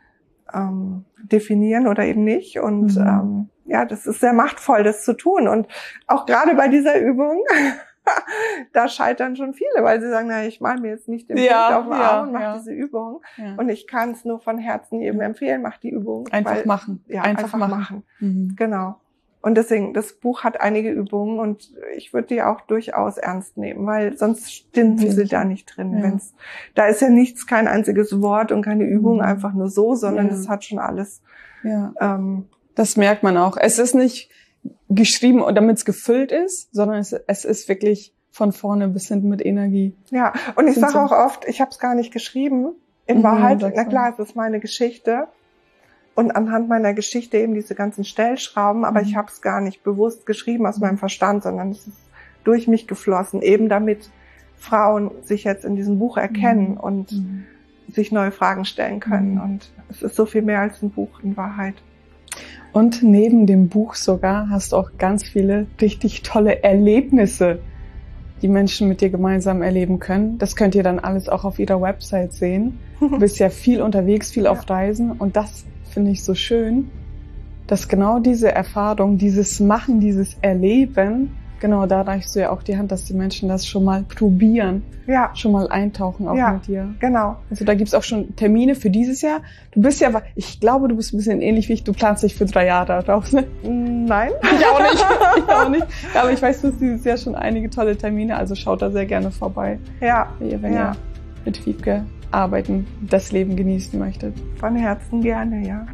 definieren oder eben nicht und das ist sehr machtvoll, das zu tun und auch gerade bei dieser Übung da scheitern schon viele, weil sie sagen, na, ich male mir jetzt nicht den Punkt auf den Arm und mache diese Übung. Ja. Und ich kann es nur von Herzen jedem empfehlen, mach die Übung. Einfach machen. Ja, einfach machen. Genau. Und deswegen, das Buch hat einige Übungen und ich würde die auch durchaus ernst nehmen, weil sonst stünden sie da nicht drin. Ja. Da ist ja nichts, kein einziges Wort und keine Übung, einfach nur so, sondern es hat schon alles. Ja. Das merkt man auch. Es ist nicht geschrieben, damit es gefüllt ist, sondern es ist wirklich von vorne bis hinten mit Energie. Ja, und ich sage auch oft, ich habe es gar nicht geschrieben. In Wahrheit, na klar, es ist meine Geschichte und anhand meiner Geschichte eben diese ganzen Stellschrauben, aber ich habe es gar nicht bewusst geschrieben aus meinem Verstand, sondern es ist durch mich geflossen, eben damit Frauen sich jetzt in diesem Buch erkennen und sich neue Fragen stellen können. Und es ist so viel mehr als ein Buch in Wahrheit. Und neben dem Buch sogar hast du auch ganz viele richtig tolle Erlebnisse, die Menschen mit dir gemeinsam erleben können. Das könnt ihr dann alles auch auf ihrer Website sehen. Du bist ja viel unterwegs, viel auf Reisen und das finde ich so schön, dass genau diese Erfahrung, dieses Machen, dieses Erleben, genau da reichst du ja auch die Hand, dass die Menschen das schon mal probieren, schon mal eintauchen auch mit dir. Genau. Also da gibt's auch schon Termine für dieses Jahr. Du bist ja, ich glaube, du bist ein bisschen ähnlich wie ich, du planst dich für 3 Jahre raus, ne? Nein. Ich auch nicht. Ja, aber ich weiß, du hast dieses Jahr schon einige tolle Termine, also schaut da sehr gerne vorbei. Ja. Wenn ihr mit Wiebke arbeiten, das Leben genießen möchtet. Von Herzen gerne, ja.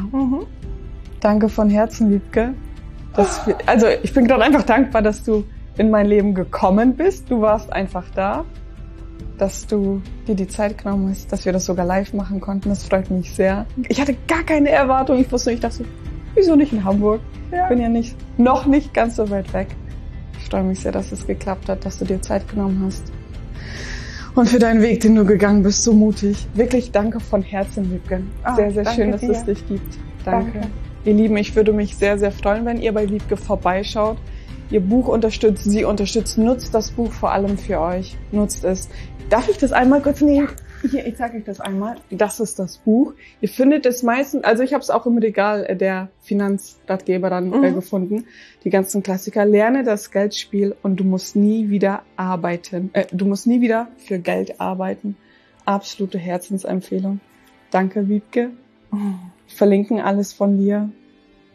Danke von Herzen, Wiebke. Also ich bin gerade einfach dankbar, dass du in mein Leben gekommen bist. Du warst einfach da, dass du dir die Zeit genommen hast, dass wir das sogar live machen konnten. Das freut mich sehr. Ich hatte gar keine Erwartung. Ich dachte, wieso nicht in Hamburg? Ich bin ja noch nicht ganz so weit weg. Ich freue mich sehr, dass es geklappt hat, dass du dir Zeit genommen hast. Und für deinen Weg, den du gegangen bist, so mutig. Wirklich danke von Herzen, Wiebke. Sehr, sehr schön, dass es dich gibt. Danke. Ihr Lieben, ich würde mich sehr, sehr freuen, wenn ihr bei Wiebke vorbeischaut. Ihr Buch unterstützt, sie unterstützt. Nutzt das Buch vor allem für euch. Nutzt es. Darf ich das einmal kurz nehmen? Hier, ich zeige euch das einmal. Das ist das Buch. Ihr findet es meistens, also ich habe es auch im Regal der Finanzratgeber dann gefunden. Die ganzen Klassiker. Lerne das Geldspiel und du musst nie wieder arbeiten. Du musst nie wieder für Geld arbeiten. Absolute Herzensempfehlung. Danke, Wiebke. Verlinken alles von dir.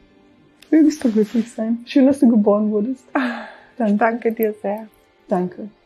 Mögest du glücklich sein. Schön, dass du geboren wurdest. Danke dir sehr. Danke.